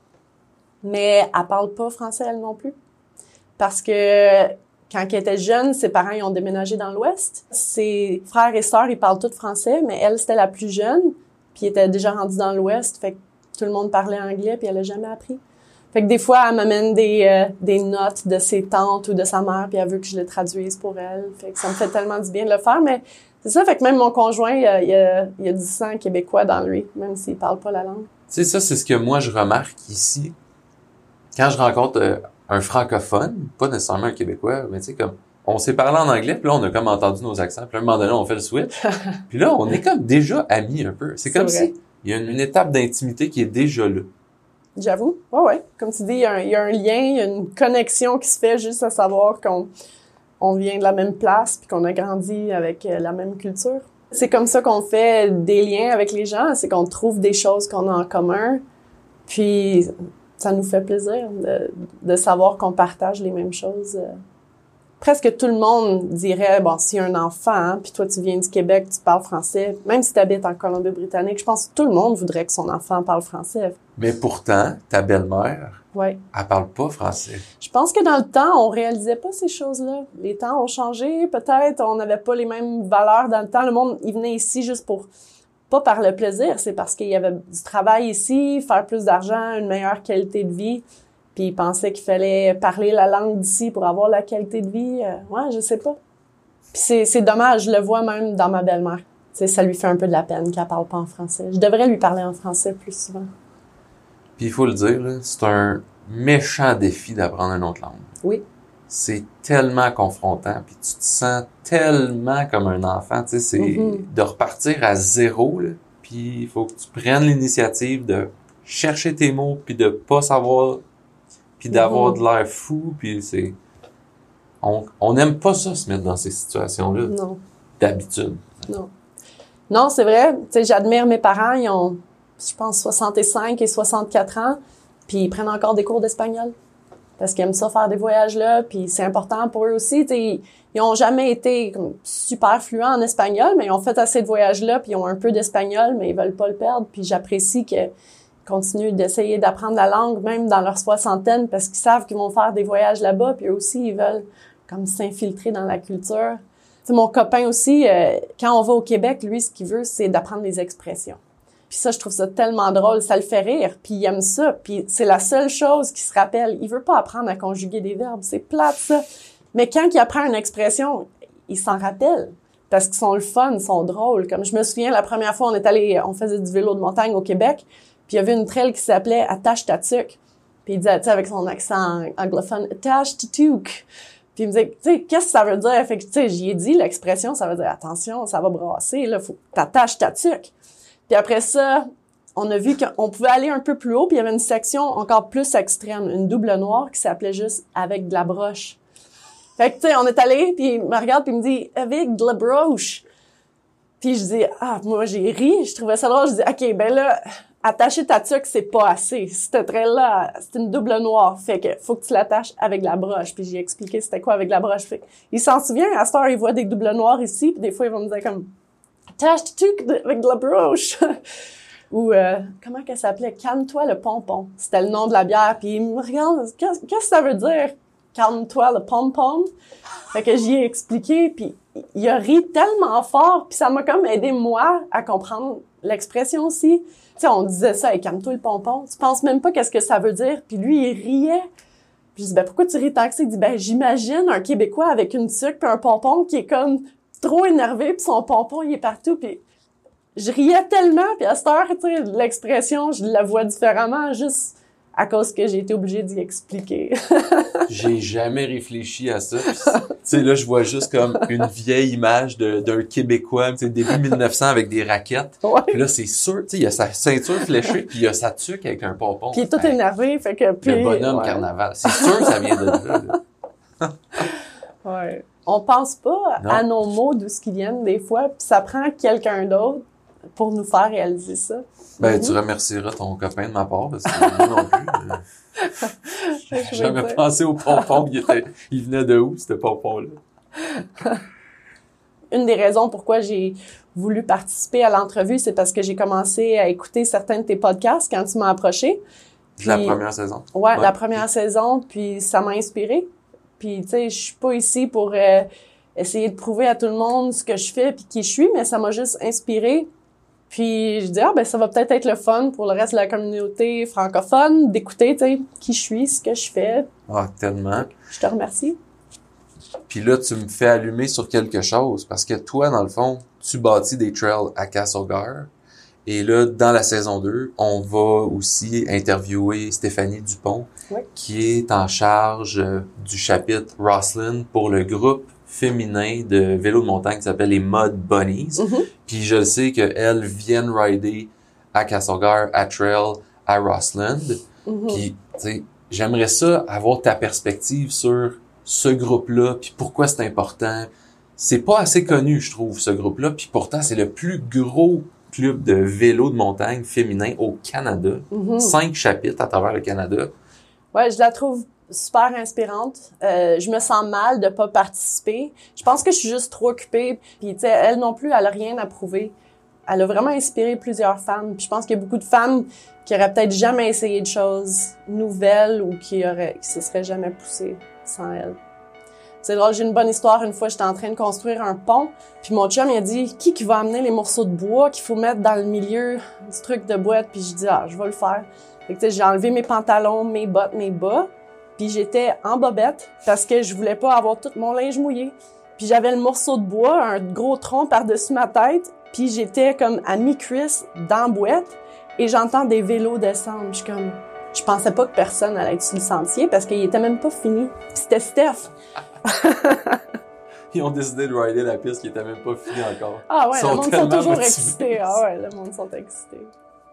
Mais elle parle pas français, elle non plus. Parce que quand elle était jeune, ses parents ils ont déménagé dans l'Ouest. Ses frères et sœurs, ils parlent tous français, mais elle, c'était la plus jeune, puis elle était déjà rendue dans l'Ouest, fait que tout le monde parlait anglais, puis elle a jamais appris. Fait que des fois, elle m'amène des euh, des notes de ses tantes ou de sa mère, puis elle veut que je les traduise pour elle. Fait que ça me fait tellement du bien de le faire, mais c'est ça, fait que même mon conjoint, il y a, il y a, il y a du sang québécois dans lui, même s'il parle pas la langue. Tu sais, ça, c'est ce que moi, je remarque ici. Quand je rencontre euh, un francophone, pas nécessairement un Québécois, mais tu sais, comme, on s'est parlé en anglais, puis là, on a comme entendu nos accents, puis à un moment donné, on fait le switch. Puis là, on est comme déjà amis un peu. C'est, c'est comme vrai. Si il y a une, une étape d'intimité qui est déjà là. J'avoue. Ouais, ouais. Comme tu dis, il y, a un, il y a un lien, il y a une connexion qui se fait juste à savoir qu'on on vient de la même place, puis qu'on a grandi avec la même culture. C'est comme ça qu'on fait des liens avec les gens, c'est qu'on trouve des choses qu'on a en commun, puis ça nous fait plaisir de, de savoir qu'on partage les mêmes choses. Presque tout le monde dirait, bon, s'il y a un enfant, hein, puis toi, tu viens du Québec, tu parles français, même si tu habites en Colombie-Britannique, je pense que tout le monde voudrait que son enfant parle français. Mais pourtant, ta belle-mère, ouais. elle parle pas français. Je pense que dans le temps, on réalisait pas ces choses-là. Les temps ont changé, peut-être, on n'avait pas les mêmes valeurs dans le temps. Le monde, il venait ici juste pour... pas par le plaisir, c'est parce qu'il y avait du travail ici, faire plus d'argent, une meilleure qualité de vie. Puis il pensait qu'il fallait parler la langue d'ici pour avoir la qualité de vie. Euh, ouais, je sais pas. Puis c'est, c'est dommage, je le vois même dans ma belle-mère. Tu sais, ça lui fait un peu de la peine qu'elle parle pas en français. Je devrais lui parler en français plus souvent. Puis il faut le dire, là, c'est un méchant défi d'apprendre une autre langue. Oui. C'est tellement confrontant, puis tu te sens tellement comme un enfant, tu sais, c'est mm-hmm. de repartir à zéro, là, puis il faut que tu prennes l'initiative de chercher tes mots, puis de pas savoir, puis d'avoir mm-hmm. de l'air fou, puis c'est... On on n'aime pas ça, se mettre dans ces situations-là. Non. D'habitude. Non. Non, c'est vrai, tu sais, j'admire mes parents, ils ont, je pense, soixante-cinq et soixante-quatre ans, puis ils prennent encore des cours d'espagnol. Parce qu'ils aiment ça faire des voyages là, puis c'est important pour eux aussi. T'sais, ils ont jamais été comme, super fluents en espagnol, mais ils ont fait assez de voyages là, puis ils ont un peu d'espagnol, mais ils veulent pas le perdre. Puis j'apprécie qu'ils continuent d'essayer d'apprendre la langue, même dans leur soixantaine, parce qu'ils savent qu'ils vont faire des voyages là-bas, puis eux aussi, ils veulent comme s'infiltrer dans la culture. T'sais, mon copain aussi, euh, quand on va au Québec, lui, ce qu'il veut, c'est d'apprendre des expressions. Puis ça, je trouve ça tellement drôle, ça le fait rire, puis il aime ça, puis c'est la seule chose qu'il se rappelle. Il veut pas apprendre à conjuguer des verbes, c'est plate ça. Mais quand il apprend une expression, il s'en rappelle, parce qu'ils sont le fun, ils sont drôles. Comme je me souviens, la première fois, on est allé, on faisait du vélo de montagne au Québec, puis il y avait une trail qui s'appelait « Attache ta tuque ». Puis il disait, tu sais, avec son accent anglophone « Attache ta tuque ». Puis il me disait, tu sais, qu'est-ce que ça veut dire? Fait que, tu sais, j'y ai dit l'expression, ça veut dire « Attention, ça va brasser, là, faut que t'attaches ta tuque ». Puis après ça, on a vu qu'on pouvait aller un peu plus haut, puis il y avait une section encore plus extrême, une double noire qui s'appelait juste « Avec de la broche ». Fait que, tu sais, on est allé, puis il me regarde, puis il me dit « Avec de la broche ». Puis je dis « Ah, moi, j'ai ri, je trouvais ça drôle. » Je dis « OK, ben là, attacher ta tuque, c'est pas assez. Cette trail-là, c'est une double noire. Fait que faut que tu l'attaches avec de la broche. » Puis j'ai expliqué c'était quoi avec de la broche. Fait il s'en souvient, à cette heure, il voit des doubles noirs ici, puis des fois, il va me dire comme attache ta tuque avec de la broche. Ou, euh, comment qu'elle s'appelait? Calme-toi le pompon. C'était le nom de la bière. Puis il me regarde, qu'est-ce que ça veut dire? Calme-toi le pompon. Fait que j'y ai expliqué, puis il a ri tellement fort, puis ça m'a comme aidé, moi, à comprendre l'expression aussi. Tu sais, on disait ça, hey, calme-toi le pompon. Tu penses même pas qu'est-ce que ça veut dire. Puis lui, il riait. Puis je dis, ben pourquoi tu ris tant que ça? Il dit, ben j'imagine un Québécois avec une tuque puis un pompon qui est comme trop énervé, puis son pompon, il est partout, puis je riais tellement, puis à cette heure, tu sais, l'expression, je la vois différemment, juste à cause que j'ai été obligée d'y expliquer. J'ai jamais réfléchi à ça. Tu sais, là, je vois juste comme une vieille image de, d'un Québécois, tu sais, début mille neuf cents avec des raquettes. Ouais. Puis là, c'est sûr, tu sais, il y a sa ceinture fléchée, puis il y a sa tuque avec un pompon. Puis il est tout énervé, fait que... Puis, le bonhomme ouais. carnaval. C'est sûr que ça vient de là. là. Ouais. On pense pas non. à nos mots d'où ce qu'ils viennent des fois, puis ça prend quelqu'un d'autre pour nous faire réaliser ça. Ben, mm-hmm. tu remercieras ton copain de ma part, parce que moi non plus. Euh, j'ai jamais dire. pensé au pompon. Il, était, il venait de où, ce pompon-là? Une des raisons pourquoi j'ai voulu participer à l'entrevue, c'est parce que j'ai commencé à écouter certains de tes podcasts quand tu m'as approché. Puis, la première saison? Ouais, ouais, la première saison, puis ça m'a inspirée. Puis, tu sais, je suis pas ici pour euh, essayer de prouver à tout le monde ce que je fais puis qui je suis, mais ça m'a juste inspirée. Puis, je dis, ah, ben ça va peut-être être le fun pour le reste de la communauté francophone d'écouter, tu sais, qui je suis, ce que je fais. Ah, tellement. Je te remercie. Puis là, tu me fais allumer sur quelque chose, parce que toi, dans le fond, tu bâtis des trails à Castlegar. Et là, dans la saison deux, on va aussi interviewer Stéphanie Dupont, oui. qui est en charge euh, du chapitre Rosslyn pour le groupe féminin de vélo de montagne qui s'appelle les Mud Bunnies. Mm-hmm. Puis je sais qu'elles viennent rider à Castlegar, à Trail, à Rosslyn. Mm-hmm. Puis, tu sais, j'aimerais ça avoir ta perspective sur ce groupe-là, puis pourquoi c'est important. C'est pas assez connu, je trouve, ce groupe-là, puis pourtant, c'est le plus gros club de vélo de montagne féminin au Canada. Mm-hmm. Cinq chapitres à travers le Canada. Ouais, je la trouve super inspirante. Euh, je me sens mal de pas participer. Je pense que je suis juste trop occupée. Puis, tu sais, elle non plus, elle a rien à prouver. Elle a vraiment inspiré plusieurs femmes. Puis je pense qu'il y a beaucoup de femmes qui auraient peut-être jamais essayé de choses nouvelles ou qui auraient, qui se seraient jamais poussées sans elle. C'est drôle, j'ai une bonne histoire. Une fois, j'étais en train de construire un pont, puis mon chum, il a dit, qui qui va amener les morceaux de bois qu'il faut mettre dans le milieu du truc de boîte? Puis je dis, ah, je vais le faire. Fait que, tu sais, j'ai enlevé mes pantalons, mes bottes, mes bas, puis j'étais en bobette parce que je voulais pas avoir tout mon linge mouillé. Puis j'avais le morceau de bois, un gros tronc par-dessus ma tête, puis j'étais comme à mi-cuisse dans la boîte et j'entends des vélos descendre. Je suis comme, je pensais pas que personne allait être sur le sentier parce qu'il était même pas fini. Puis c'était Steph. Ils ont décidé de rider la piste qui était même pas finie encore. Ah ouais, Ils le monde sont tellement toujours motivés. excités. Ah ouais, le monde sont excités.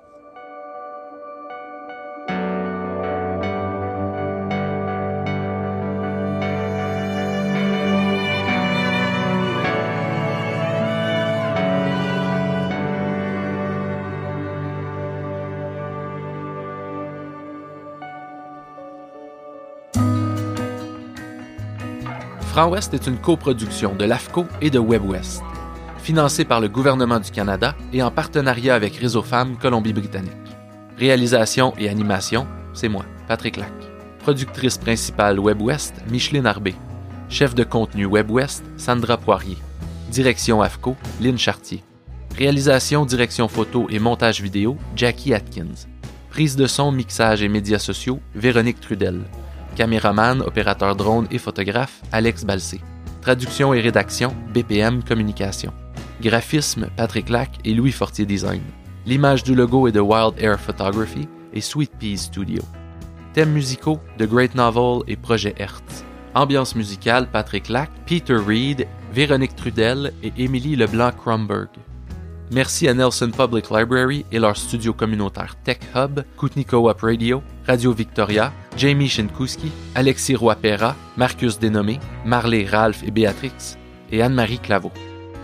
Franc Ouest est une coproduction de l'A F C O et de WebWest, financée par le gouvernement du Canada et en partenariat avec Réseau Femmes Colombie-Britannique. Réalisation et animation, c'est moi, Patrick Lac. Productrice principale WebWest, Micheline Arbé. Chef de contenu WebWest, Sandra Poirier. Direction A F C O, Lynn Chartier. Réalisation, direction photo et montage vidéo, Jackie Atkins. Prise de son, mixage et médias sociaux, Véronique Trudel. Caméraman, opérateur drone et photographe, Alex Balsé. Traduction et rédaction, B P M Communication. Graphisme, Patrick Lac et Louis Fortier Design. L'image du logo est de Wild Air Photography et Sweet Peas Studio. Thèmes musicaux, The Great Novel et Projet Hertz. Ambiance musicale, Patrick Lac, Peter Reed, Véronique Trudel et Émilie Leblanc-Cromberg. Merci à Nelson Public Library et leur studio communautaire Tech Hub, Kootenai Co-op Radio, Radio Victoria, Jamie Shinkuski, Alexis Roy-Perra, Marcus Dénommé, Marley, Ralph et Béatrix, et Anne-Marie Claveau.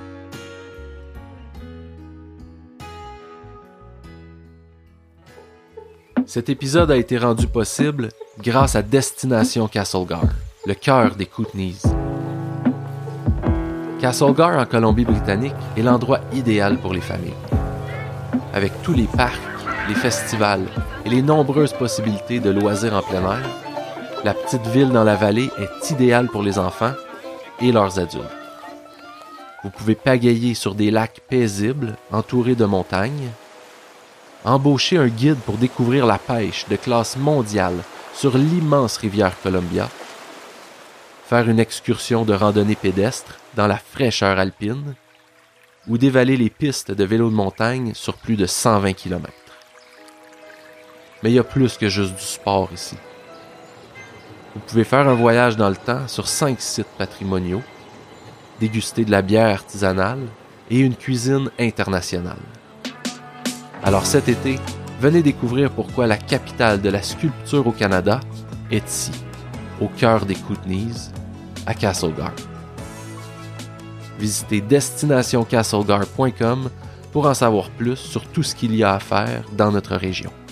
Cet épisode a été rendu possible grâce à Destination Castlegar, le cœur des Kootenays. Castlegar en Colombie-Britannique est l'endroit idéal pour les familles. Avec tous les parcs, les festivals et les nombreuses possibilités de loisirs en plein air, la petite ville dans la vallée est idéale pour les enfants et leurs adultes. Vous pouvez pagayer sur des lacs paisibles entourés de montagnes, embaucher un guide pour découvrir la pêche de classe mondiale sur l'immense rivière Columbia, faire une excursion de randonnée pédestre dans la fraîcheur alpine ou dévaler les pistes de vélo de montagne sur plus de cent vingt kilomètres. Mais il y a plus que juste du sport ici. Vous pouvez faire un voyage dans le temps sur cinq sites patrimoniaux, déguster de la bière artisanale et une cuisine internationale. Alors cet été, venez découvrir pourquoi la capitale de la sculpture au Canada est ici, au cœur des Kootenays, à Castlegar. Visitez destination castlegar point com pour en savoir plus sur tout ce qu'il y a à faire dans notre région.